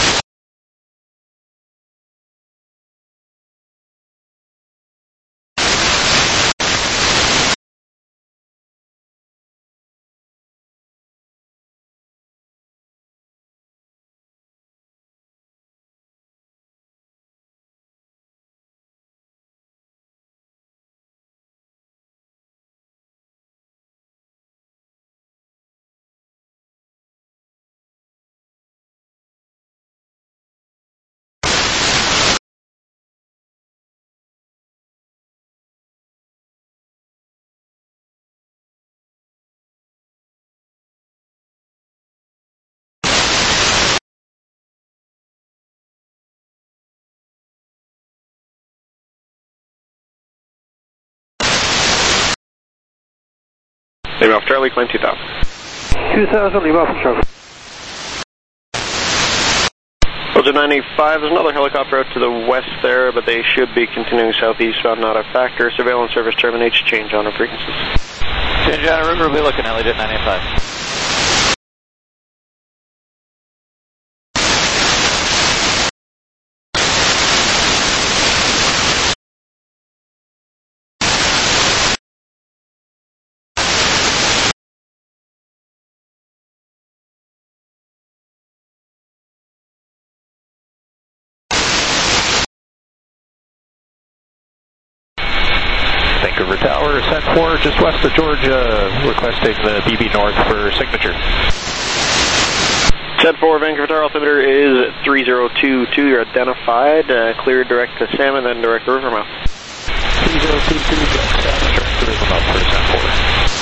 Leave off Charlie, claim two thousand. two thousand, leave off Charlie. Roger nine eight five, there's another helicopter out to the west there, but they should be continuing southeast, but not a factor. Surveillance service terminates, change on our frequencies. Change on our river, we'll be looking at Elliot nine eight five. Vancouver Tower, sent for just west of Georgia, requesting the B B North for signature. Set for Vancouver Tower, altimeter is three zero two two, you're identified, uh, cleared direct to Salmon, then direct to Rivermouth. three zero two two, direct to Rivermouth for sent for.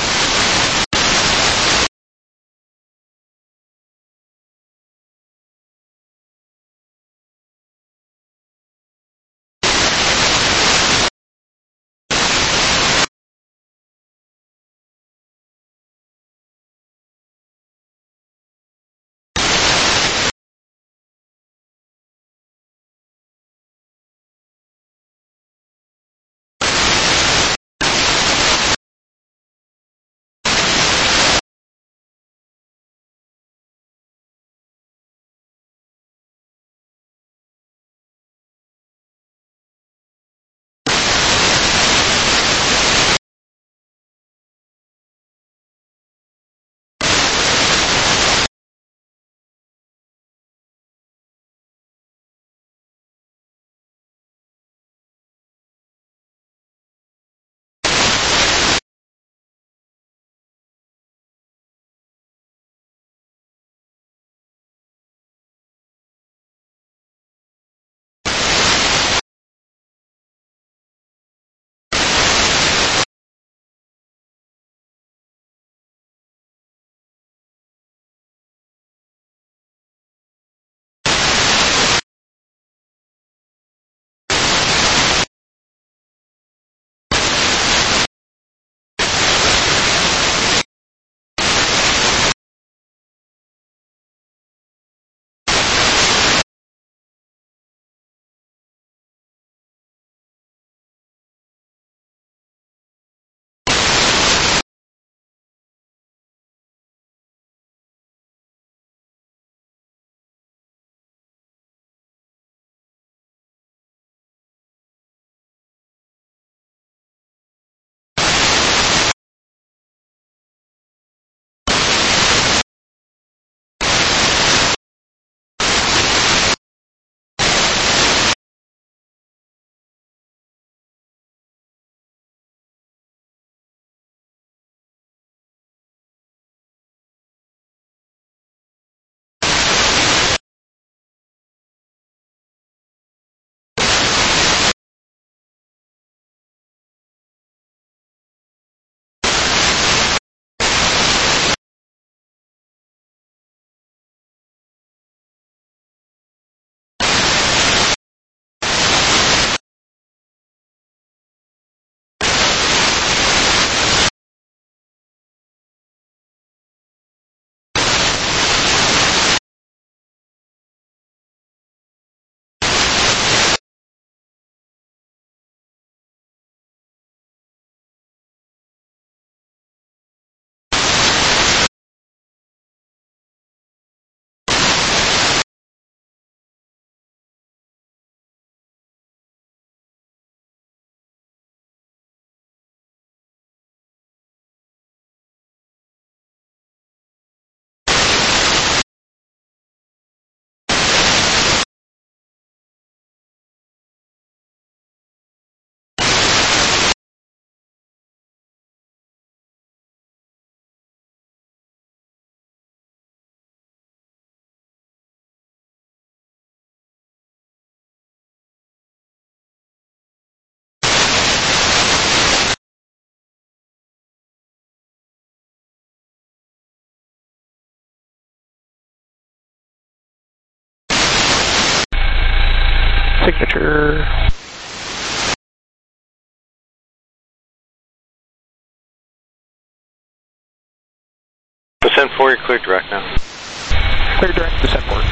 four, you're cleared direct now. Clear direct, descent port.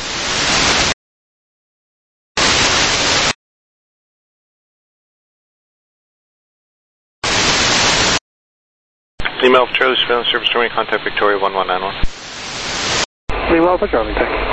Email for Charlie Surveillance Service Terminal, contact Victoria one one nine one. Lee Alpha Charlie, thank you.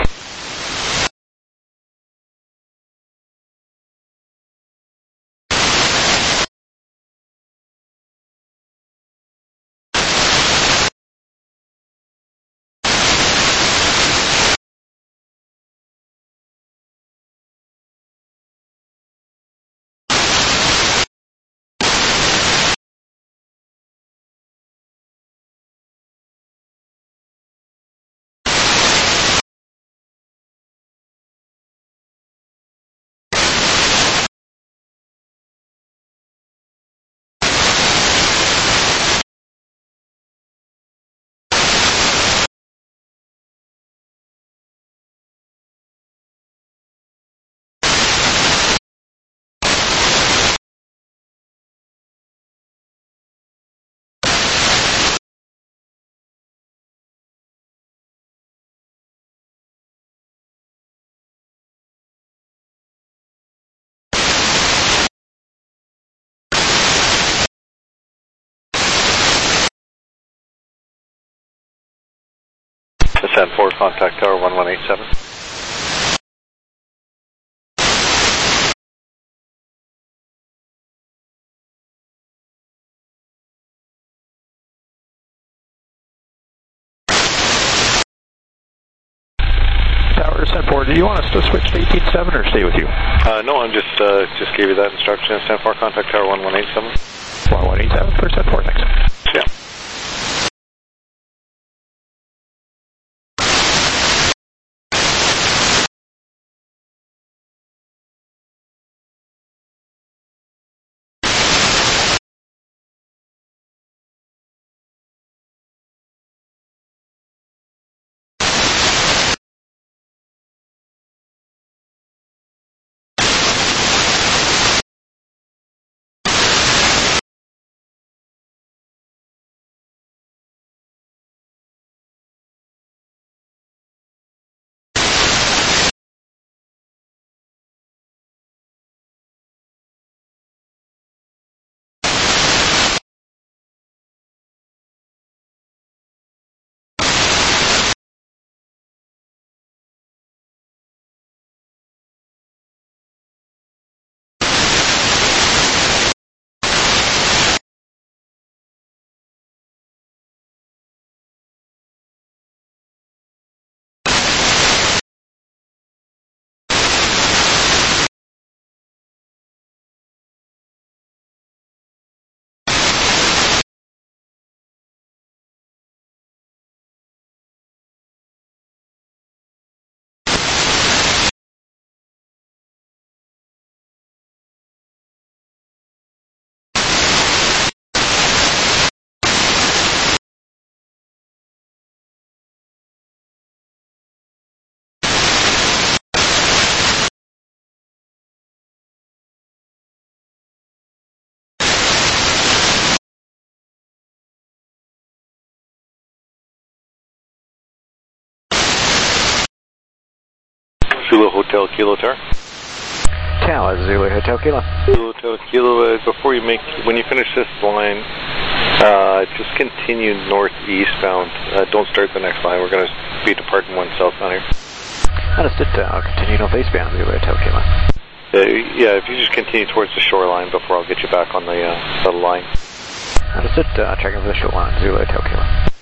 Descent four, contact tower one one eight seven. Tower, descent port. Do you want us to switch to eighteen seven or stay with you? Uh, no, I'm just, uh, just gave you that instruction. Descent four, contact tower one one eight seven. one one eight seven for descent port, thanks. Yeah. Zulu Hotel Kilo Tower. Tower, Zulu Hotel Kilo. Zulu Hotel Kilo, uh, before you make, when you finish this line, uh, just continue northeastbound. Uh, don't start the next line. We're going to be departing one southbound here. Understood. Uh, I'll continue northeastbound, Zulu Hotel Kilo. Uh, yeah, if you just continue towards the shoreline before I'll get you back on the, uh, the line. Understood. Uh, checking for the shoreline, Zulu Hotel Kilo.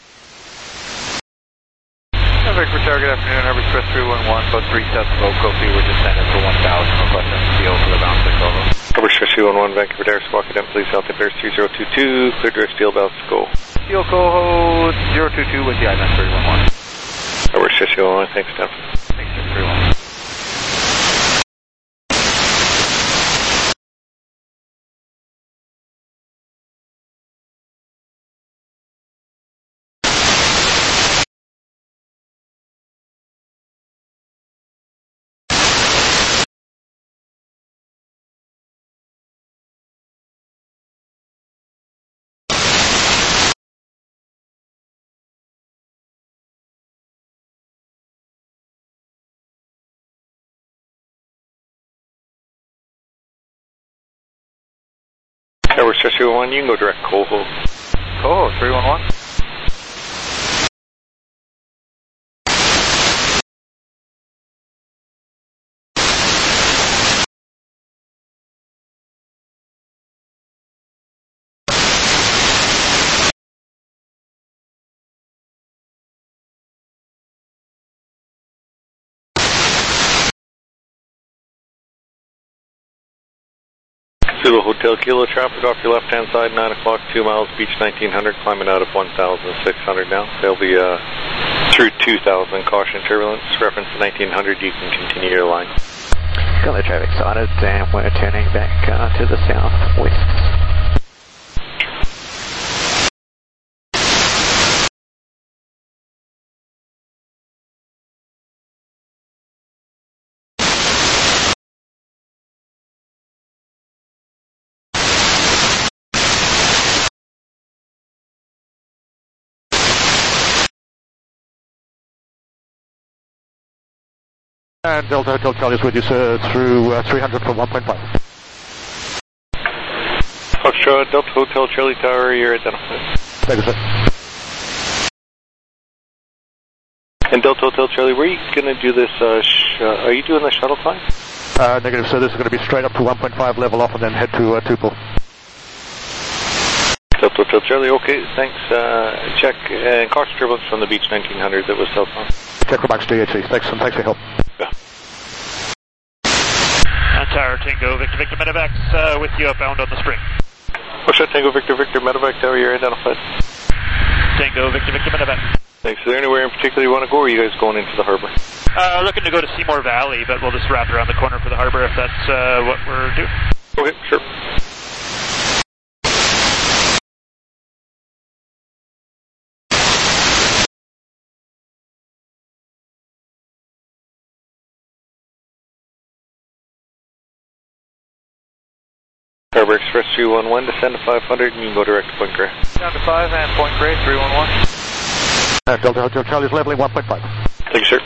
Victor Tower, good afternoon. Harbor Express three one one, code three seven, local fee. We're descending for one thousand. Request M C O for the bounce six over. Harbor Express three one one, Vancouver Tower, Squawk Cadem, please South Bears three zero two two, clear direct steel bounce, go. Steel code zero two two with the I N S three one one. Harbor Express three one one, thanks, Steph. Thanks, three one one. Tower three one one, you can go direct Coho. Coho, three one one. Zulu Hotel Kilo, traffic off your left hand side, nine o'clock, two miles, beach nineteen hundred, climbing out of one thousand six hundred now. They'll be uh, through two thousand, caution turbulence, reference to nineteen hundred, you can continue your line. Got the traffic sighted and we're turning back uh, to the southwest. And Delta Hotel Charlie is with you, sir, through uh, three hundred for one point five. Foxtrot, Delta Hotel Charlie Tower, you're identified. Thank you, sir. And Delta Hotel Charlie, where are you going to do this, uh, sh uh, are you doing the shuttle climb? Uh, negative, sir, this is going to be straight up to one point five, level off, and then head to uh, Tupelo. Delta Hotel Charlie, okay, thanks. Uh, check, and caution turbulence from the beach nineteen hundred that was southbound. Check for max D H C. Thanks, and thanks for your help. Yeah. And Tower Tango, Victor Victor Medevac uh, with you outbound on the spring. Foxtrot Tango Victor Victor Medevac Tower, you're identified. Tango, Victor Victor Medevac. Thanks. Is there anywhere in particular you want to go, or are you guys going into the harbor? Uh, looking to go to Seymour Valley, but we'll just wrap around the corner for the harbor if that's uh, what we're doing. Okay, sure. Harbor Express three one one, descend to five hundred and you can go direct to Point Grey. Down to five and Point Grey, three one one. And Delta Hotel Charlie is leveling one point five. Thank you, sir.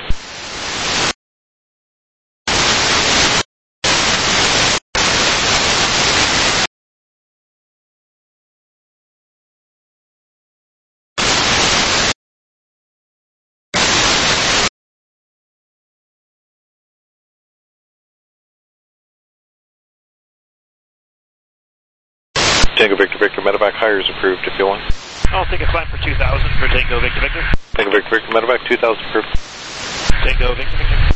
Tango Victor Victor Medevac, hire is approved if you want. I'll take a climb for two thousand for Tango Victor Victor. Tango Victor Victor Medevac, two thousand approved. Tango Victor Victor.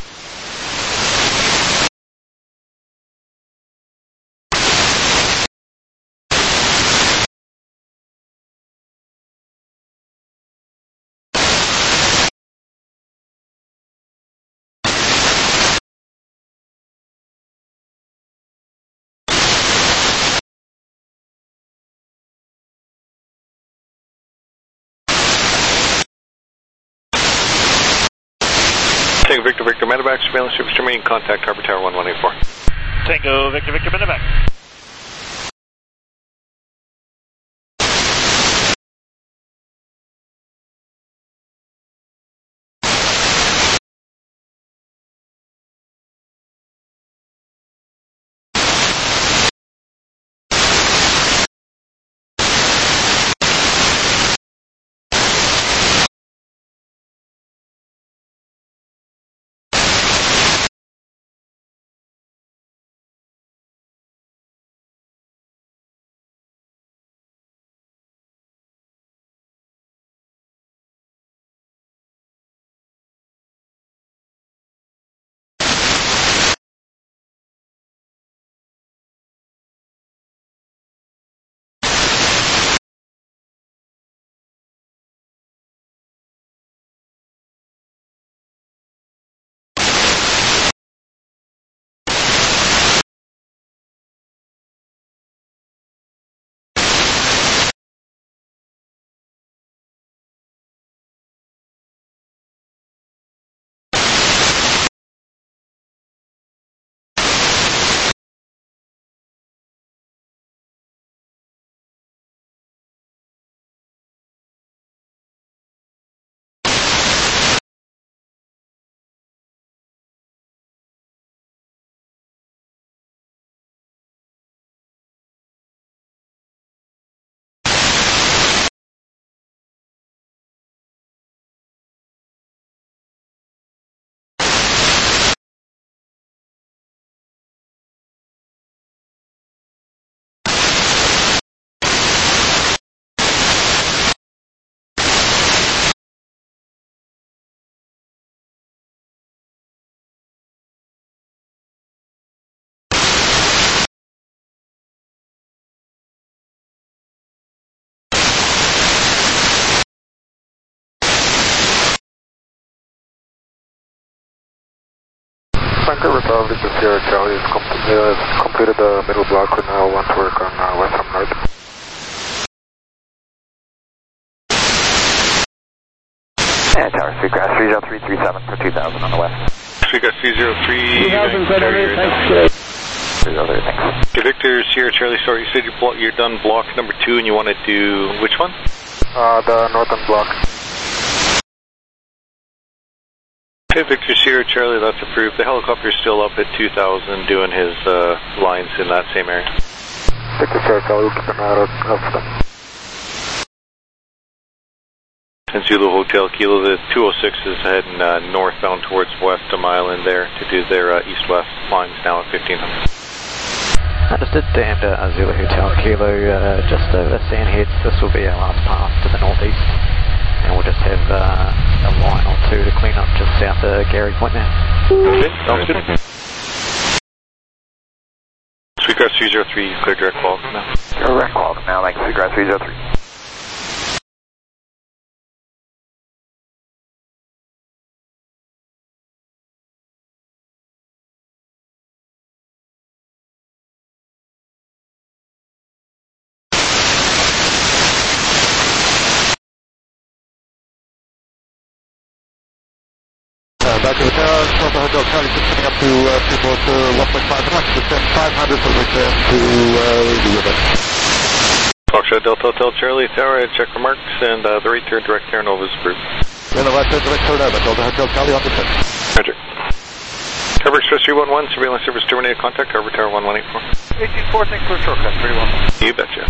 Tango Victor Victor Medevac, surveillance ships remain, contact Harbor Tower one one eight four. Tango Victor Victor Medevac. Vancouver Tower, this is Sierra Charlie. It's com uh, completed the middle block. We now want to work on uh, West Ham North. Yeah, Tower, Sweetgrass three zero three three seven for two thousand on the west. Sweetgrass three zero three. two thousand, thanks. three zero three, thanks. Okay, Victor, Sierra Charlie, sorry, you said you blo you're done block number two and you want to do which one? Uh, the northern block. Okay, Victor, Sierra Charlie, that's approved. The helicopter's still up at two thousand doing his uh, lines in that same area. Victor, Sierra Charlie, we'll keep an eye out out for them. And Zulu Hotel Kilo, the two oh six is heading uh, northbound towards West a mile in there to do their uh, east-west lines now at fifteen hundred. Understood, and uh, Zulu Hotel Kilo, uh, just over Sandheads. This will be our last pass to the northeast, and we'll just have uh, a line or two to clean up just south of Gary Point now. Okay, sounds good. Sweetgrass three zero three, clear direct walk now. Direct walk now, thanks, Sweetgrass three zero three. Back to the tower, Delta Hotel Charlie, just coming up to uh, two more to one point five knots, descend five hundred for return to uh, the river. Foxtrot Delta Hotel Charlie, tower, check the marks, and uh, the right turn direct Terra Nova is approved. And the left turn direct Terra Nova, Delta Hotel Charlie on the set. Roger. Carver Express three one one, surveillance service terminated, contact Carver Tower one one eight four. eighteen four, thanks for shortcut, three one one. You betcha.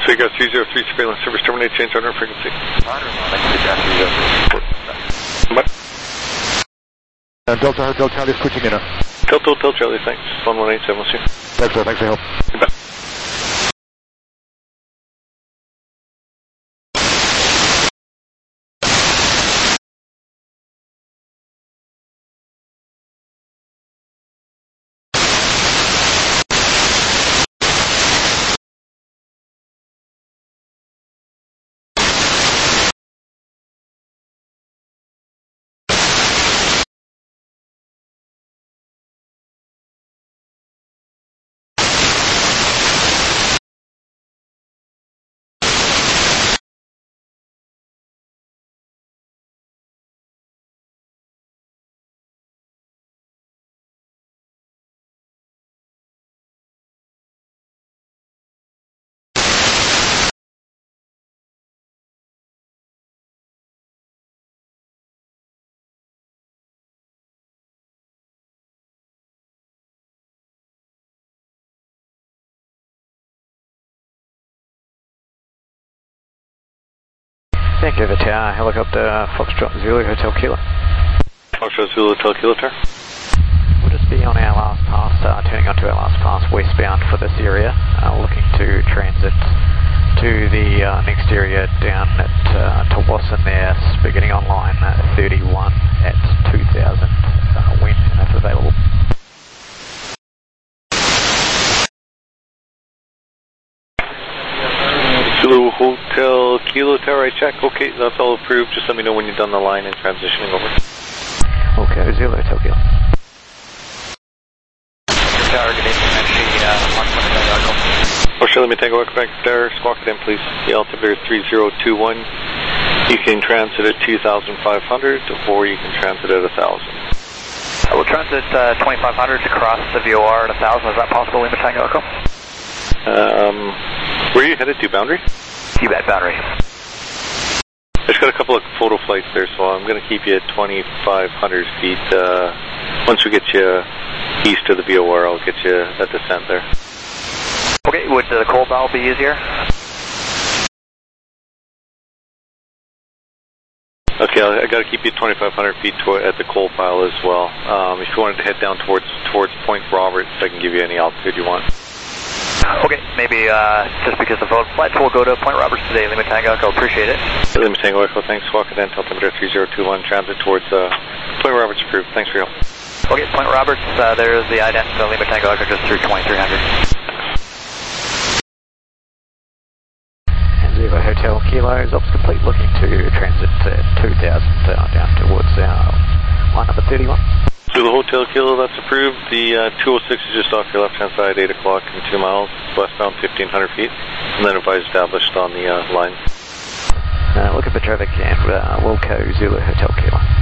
So you got three zero three surveillance service terminate, change order frequency. What? And Delta Hotel Charlie switching in. Delta Hotel Charlie, thanks. one one eight seven, we'll see you. Thanks, sir. Thanks for your help. You bet. Vancouver Tower, helicopter Foxtrot Zulu Hotel Kilo. Foxtrot Zulu Hotel Kilo, Tower. We'll just be on our last pass, uh, turning onto our last pass westbound for this area, uh, looking to transit to the uh, next area down at uh, Tawasson there, beginning on line uh, thirty-one at two thousand, uh, when and if available. Zulu Hotel Kilo Tower, I check. Okay, that's all approved. Just let me know when you're done the line and transitioning over. Okay, Zulu Hotel Kilo. Tower, good evening, Menchie, uh, one twenty Echo. Australia Matango Echo Bank there, squawk it in please. The altimeter is three zero two one. You can transit at two thousand five hundred or you can transit at one thousand. I will transit uh, twenty-five hundred to cross the V O R at one thousand. Is that possible, Lima Tango Echo? Um, where are you headed to, Boundary? You bet, Boundary. I just got a couple of photo flights there, so I'm going to keep you at twenty-five hundred feet. Uh, once we get you east of the V O R, I'll get you a descent there. Okay, would the cold bow be easier? Okay, I, I got to keep you twenty-five hundred feet to, at the coal pile as well. Um, if you wanted to head down towards towards Point Roberts, I can give you any altitude you want. Okay, maybe uh, just because the flights will go to Point Roberts today, Lima Tango Echo, appreciate it. Lima Tango Echo, thanks. Walk it in, altimeter three zero two one, transit towards uh, Point Roberts approved. Thanks for your help. Okay, Point Roberts, uh, there's the ident, so Lima Tango Echo just through twenty-three hundred. Zero Hotel Kilo is ops complete, looking to transit at two thousand uh, down towards our line number thirty-one. Zulu Hotel Kilo, that's approved. The uh, two oh six is just off your left-hand side, eight o'clock and two miles, westbound fifteen hundred feet, and then advise established on the uh, line. Uh, look at the traffic and uh, Wilco Zulu Hotel Kilo.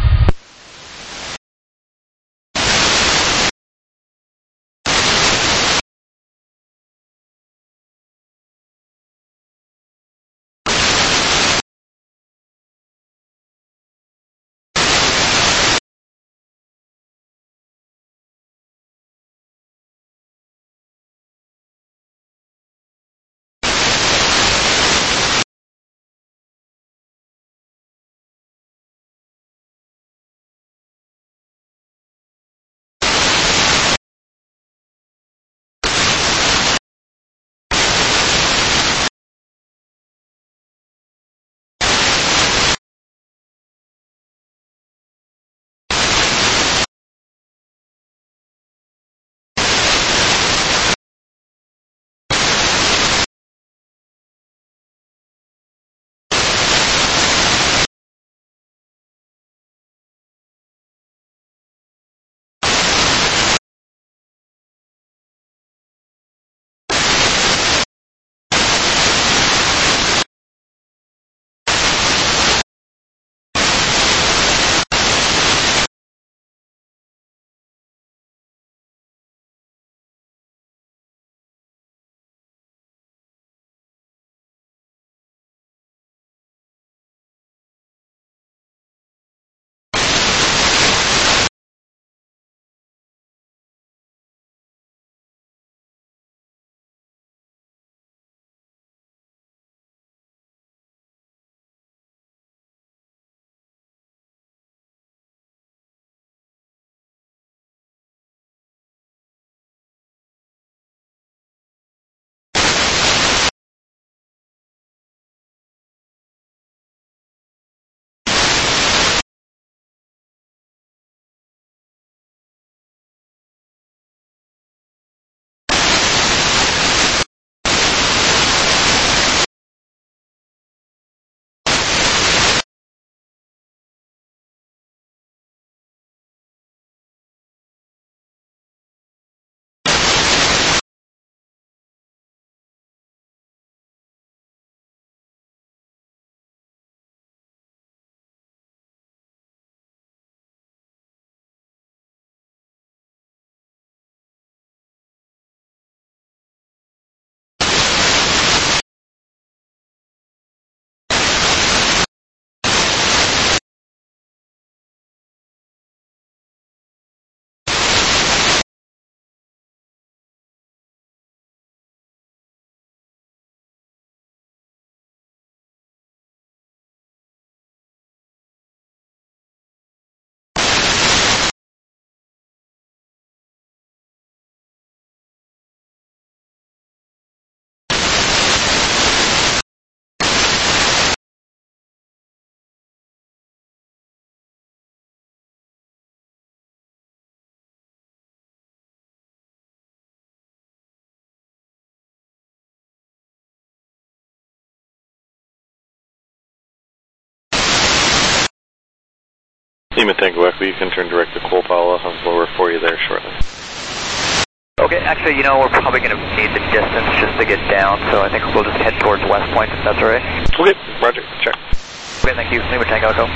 Lima Tango Echo, you can turn direct to coal pile. I'll have lower for you there shortly. Okay, actually, you know, we're probably going to need the distance just to get down, so I think we'll just head towards West Point, if that's all right. Okay, roger, check. Okay, thank you. Lima Tango Echo.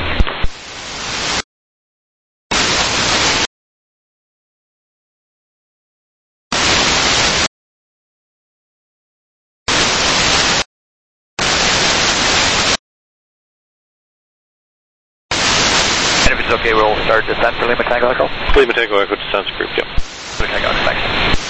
And if it's okay, we'll start descent for Lima Tango Echo. Lima Tango Echo, descent group, yep. Lima Tango Echo, thanks.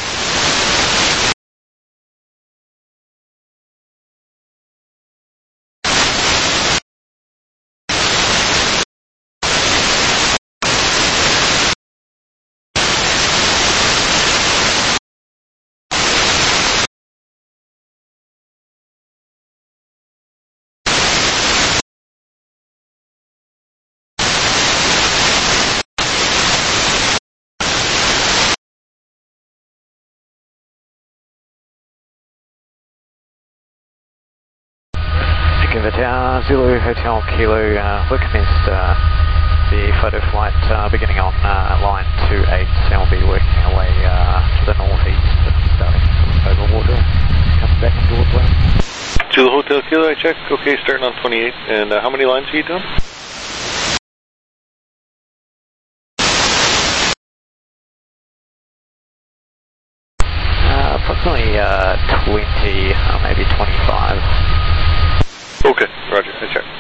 Uh, Zulu Hotel Kilo, uh, we'll commence uh, the photo flight uh, beginning on uh, line two eight, and we'll be working our way uh, to the northeast, starting over water, coming back into woodland. Zulu Hotel Kilo, I check. Okay, starting on twenty-eight. And uh, how many lines are you doing? Uh, approximately uh, twenty, uh, maybe twenty-five. Okay, roger, I check.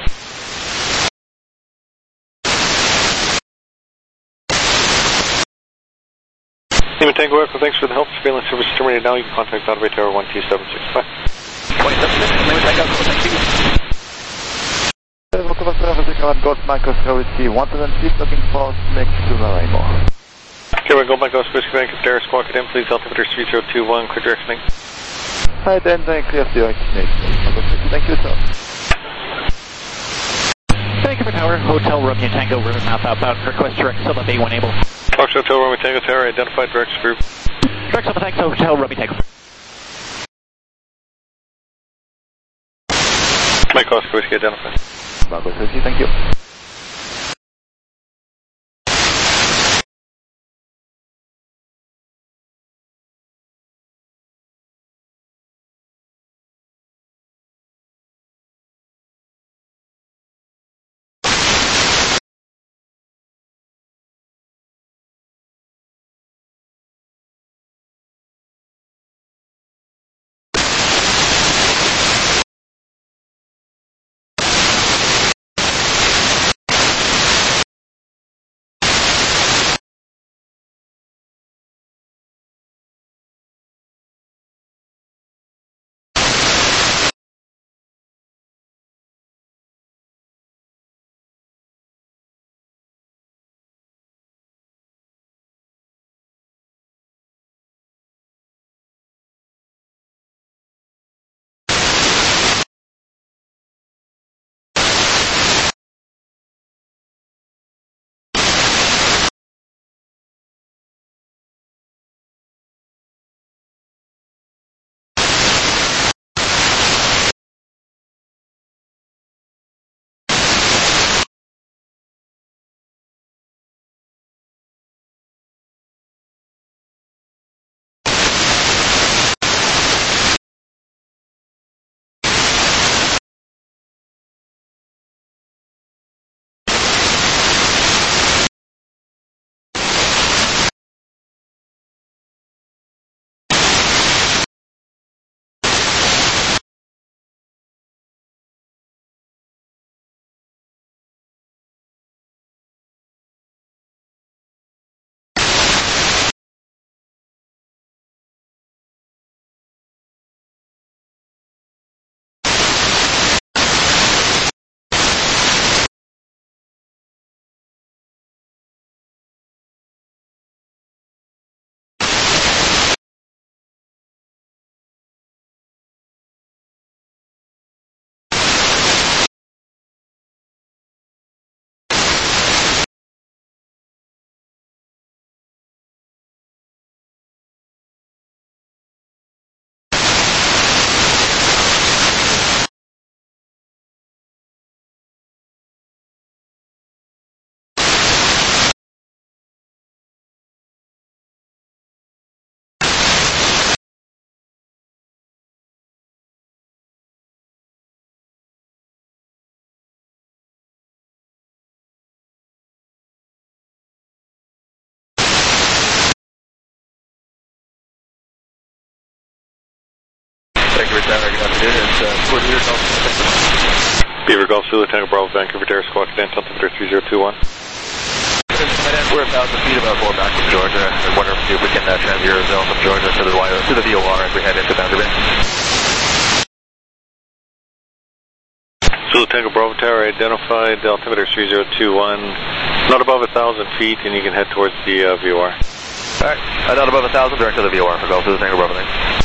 Lima Tango Echo, thanks for the help. Surveillance service terminated now. You can contact Autovay Tower one two seven six five. twenty-seven, Lima Tango Echo, thank you. Volkova Server, Golf Micro Security, one thousand feet, looking for next to Naraimo. Okay, we're going back to Whiskey Bank. If Darius squawk it in, please altimeter three zero two one, clear directioning. Hi, then, then clear directioning. Thank you, sir. Vancouver Tower, Hotel Romeo Tango, River Mouth outbound, request direct Summit Bay when able. Fox Hotel Romeo Tango Tower, identified direct group. Direct Summit Tango, Hotel Romeo Tango. Mike Oscar Whiskey identified. Marco, thank you. Vancouver Tower, good afternoon. It's uh, Fort Leader Golf. Beaver Golf Zulu Tango Bravo Vancouver Tower, Squawk Dental, altimeter three zero two one. We're a thousand feet about four back from Georgia. I wonder if we can uh, transfer your zone from Georgia to the Y O, to the V O R as we head into Boundary Bay. Zulu Tango Bravo Tower identified, altimeter three zero two one, not above a thousand feet, and you can head towards the uh, V O R. Alright, uh, not above a thousand, direct to the V O R for Golf Zulu Tango Bravo. Thanks.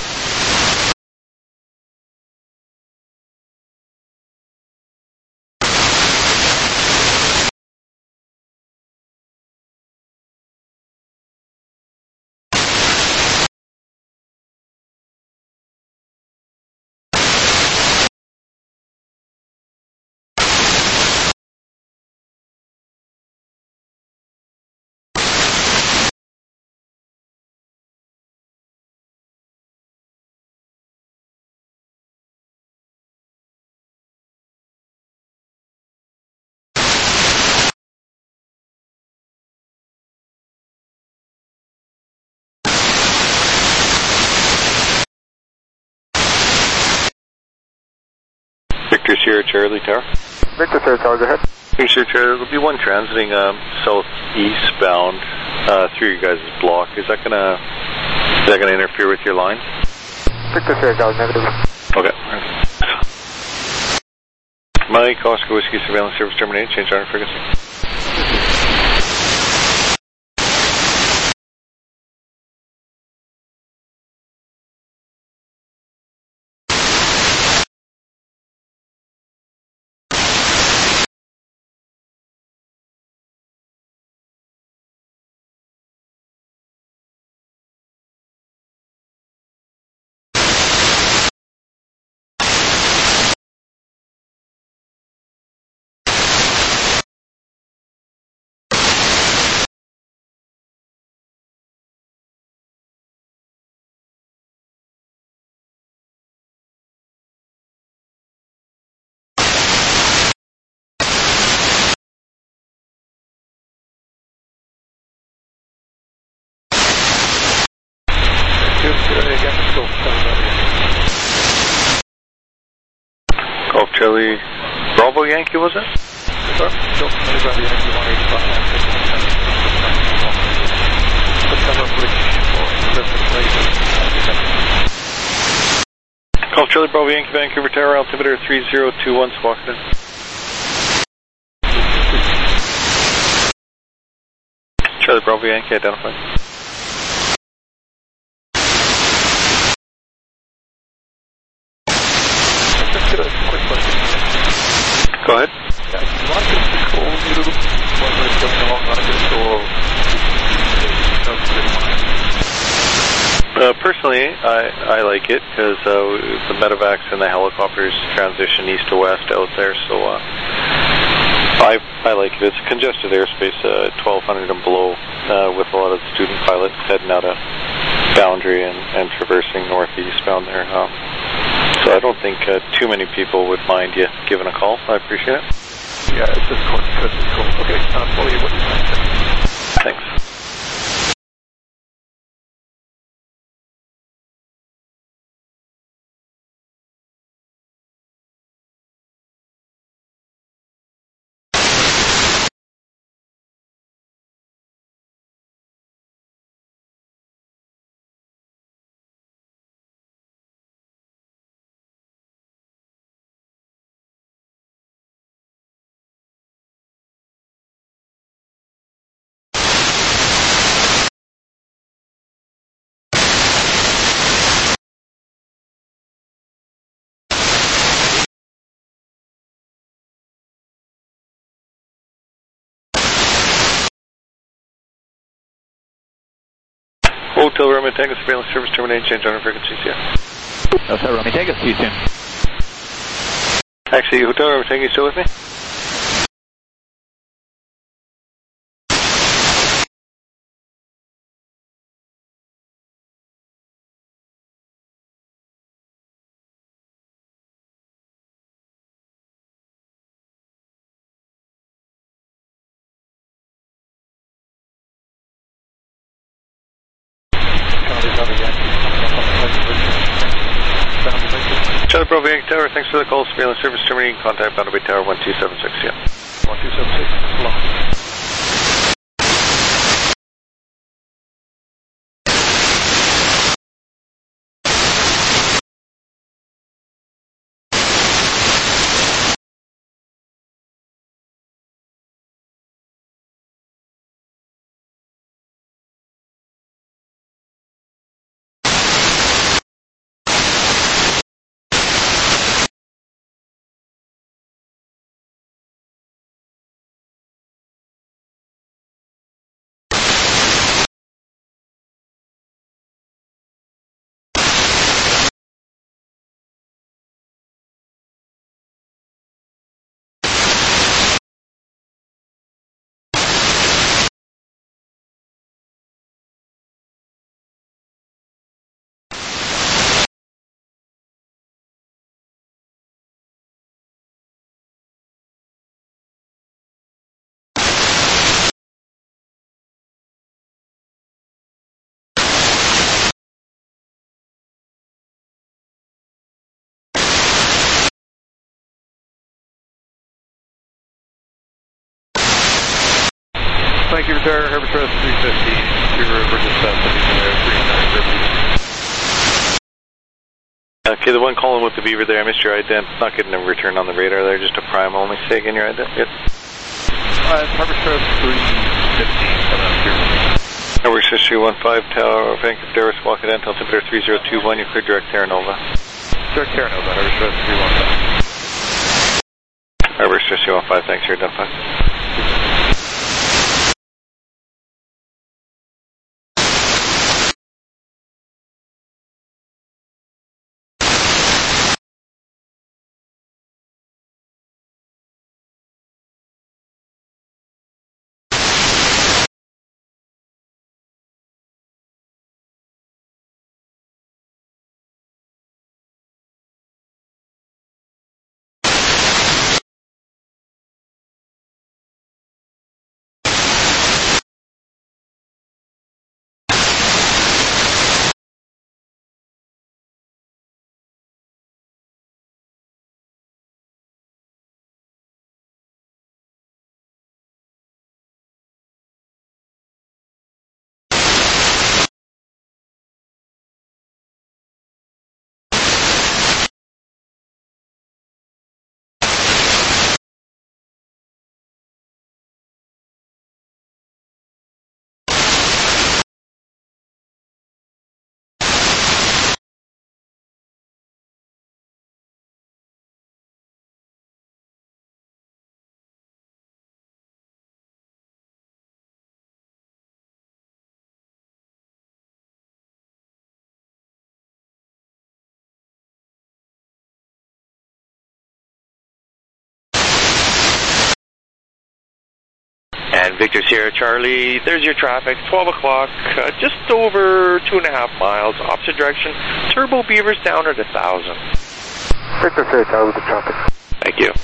Victor Sierra Charlie Tower. Victor Sierra Tower, go ahead. Victor Sierra Charlie, there'll be one transiting um, southeast bound uh, through your guys' block. Is that gonna is that gonna interfere with your line? Victor Sierra Tower, negative. Okay. Mike, Oscar Whiskey Surveillance Service terminated. Change our frequency. Golf Charlie Bravo Yankee, was it? Sir, Golf Charlie Bravo Yankee one eighty-five. Golf Charlie Bravo Yankee Vancouver Tower, altimeter three zero two one, Squawkton. Charlie Bravo Yankee identified. Just a quick question. Go ahead. Yeah, do you want us to call you when we're going along like this, or uh, personally, I, I like it because uh, the medevacs and the helicopters transition east to west out there, so uh, I I like it. It's congested airspace, uh, twelve hundred and below, uh, with a lot of student pilots heading out of Boundary and, and traversing northeast bound there. Um, so I don't think uh, too many people would mind you giving a call. I appreciate it. Yeah, it's just cool. It's cool. Okay, I'll follow you what you're saying. Thanks. Hotel Romeo Tango surveillance service terminated. Change on frequencies, yeah. Hotel Romeo Tango, see you soon. Actually, Hotel Romeo Tango, you still with me? Boundary Charlie Bravo Yankee Tower, thanks for the call. Surveillance service terminating. Contact Boundary Bay Tower one two seven six, yeah. one two seven six, long. Thank you, Retire, Herbert Trust three fifty, River River Dispatch, three nine River. Okay, the one calling with the Beaver there, I missed your ident. Not getting a return on the radar there, just a prime only. Say again your ident. Yep. Uh, Herbert Trust three fifty, coming up here. Herbert Trust three one five, Tower, Vancouver, Darris, Walkadan, altimeter three zero two one, you clear direct Terra Nova. Direct Terra Nova, Herbert Trust three one five. Herbert Trust three one five, thanks, you're done five. And Victor Sierra Charlie, there's your traffic, twelve o'clock, uh, just over two and a half miles, opposite direction, Turbo Beaver's down at a thousand. Victor Sierra Charlie with the traffic. Thank you.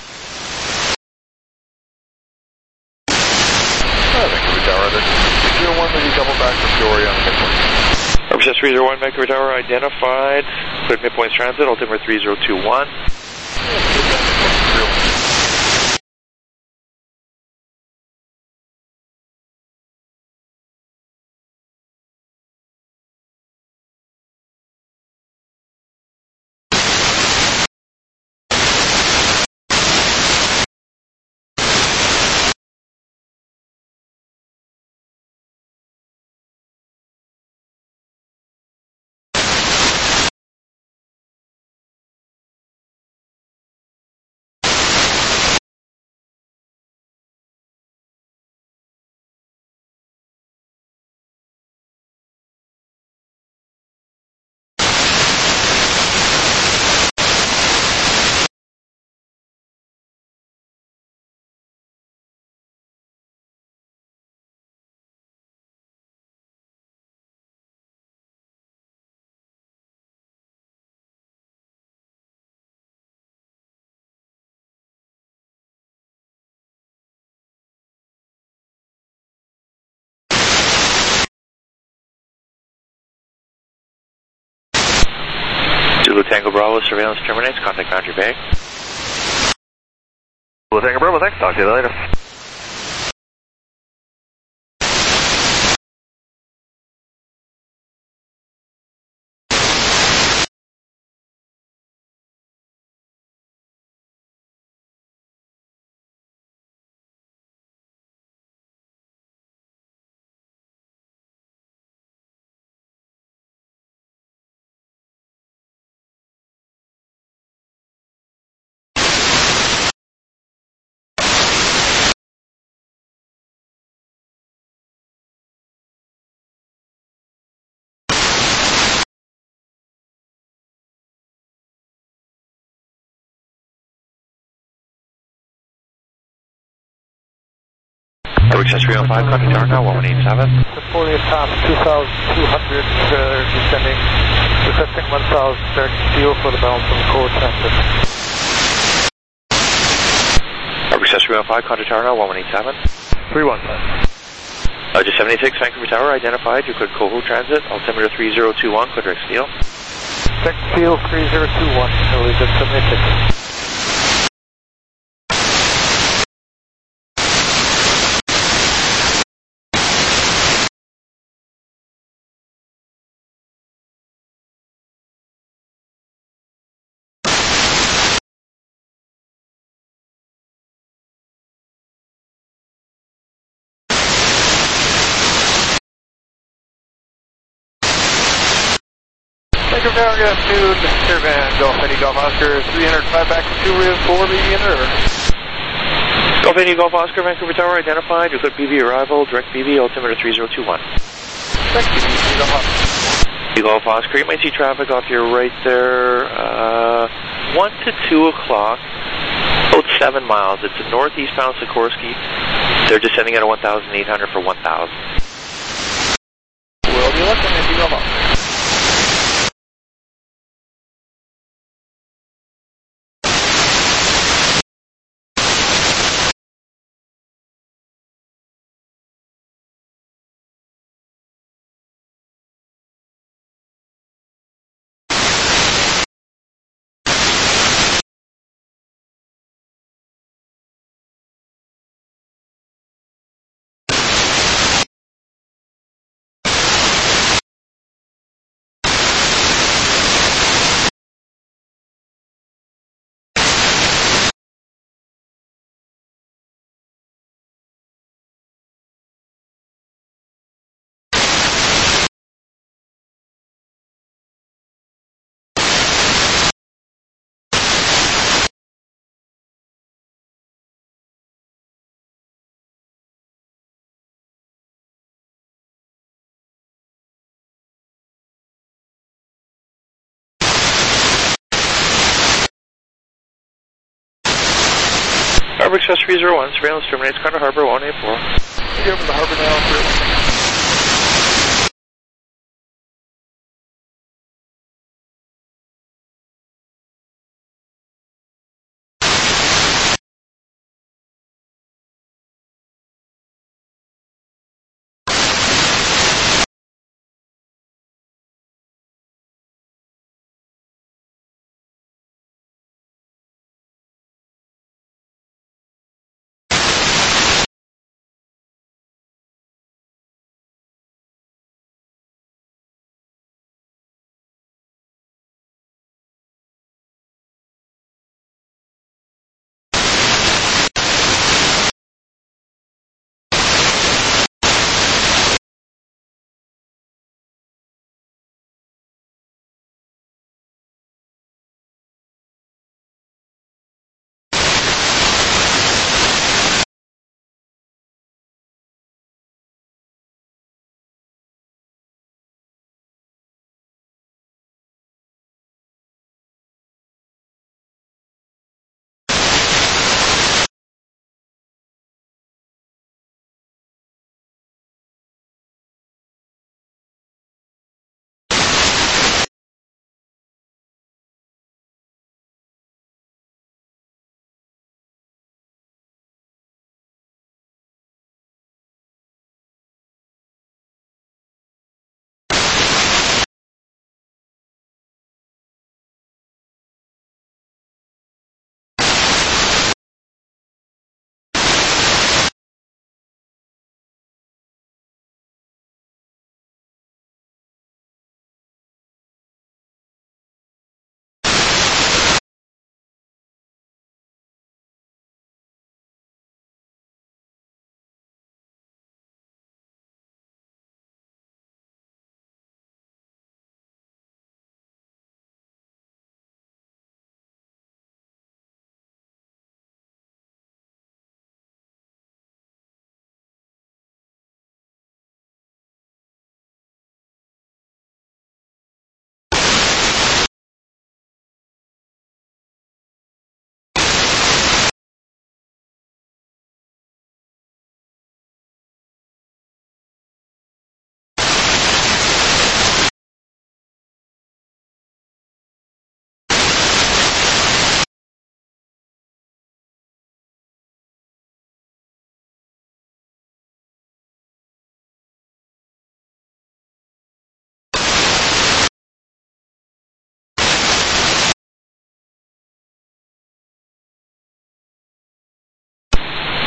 Uh, Vancouver Tower, three zero one, maybe double back for Peoria on the midpoint. Herbert three zero one, Vancouver Tower identified, cleared midpoint transit, altimeter three zero two one. Tango Bravo, surveillance terminates. Contact Boundary Bay. Well, Tango Bravo, thanks. Talk to you later. Access three oh five, contact tower now, one one eight seven. Napoleon Top, two thousand two hundred, uh, descending, requesting one thousand, start steel for the balance of the core transit. Access three oh five, contact tower now, one one eight seven. three one five. Uh, just seventy-six, Vancouver Tower, identified, you could Coho Transit, altimeter three zero two one, clear direct steel. Direct steel three zero two one, early jet seventy-six. Tango Tower, good afternoon, Caravan, Golf Eddie Golf Oscar, three hundred five back to two real four, leading in or? Golf Eddie Golf Oscar, Vancouver Tower, identified, you could P V arrival, direct P V, altimeter three zero two one. Direct P V, Golf Oscar. Golf Oscar, you might see traffic off your right there, uh, one to two o'clock, about seven miles. It's a northeastbound Sikorsky. They're descending at a one thousand eight hundred for one thousand. Will be looking at you, Golf Oscar. Harbor Express three zero one, surveillance terminates, Carter Harbor one eight four. You're over the harbor now,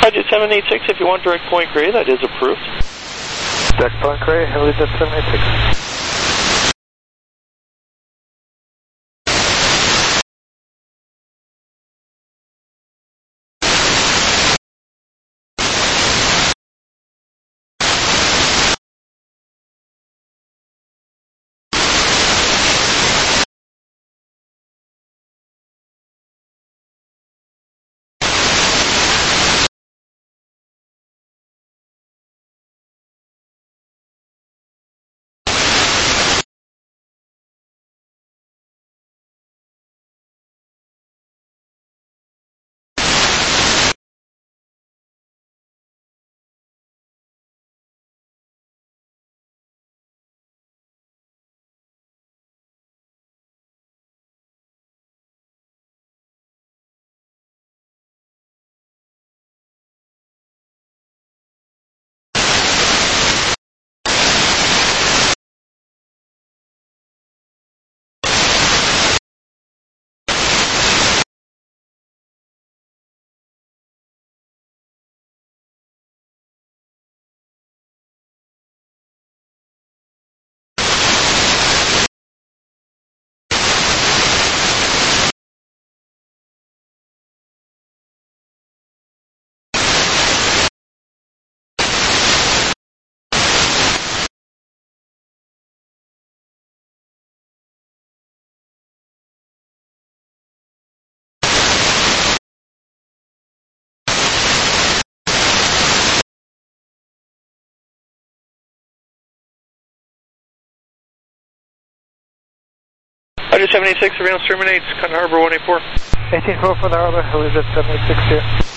Roger, seven eight six, if you want direct point gray, that is approved. Direct point gray, Helijet seven eight six. Roger, seven eight six, surveillance terminates, Cotton Harbor one eight four. eighteen four for the harbor, Helijet seven eight six here.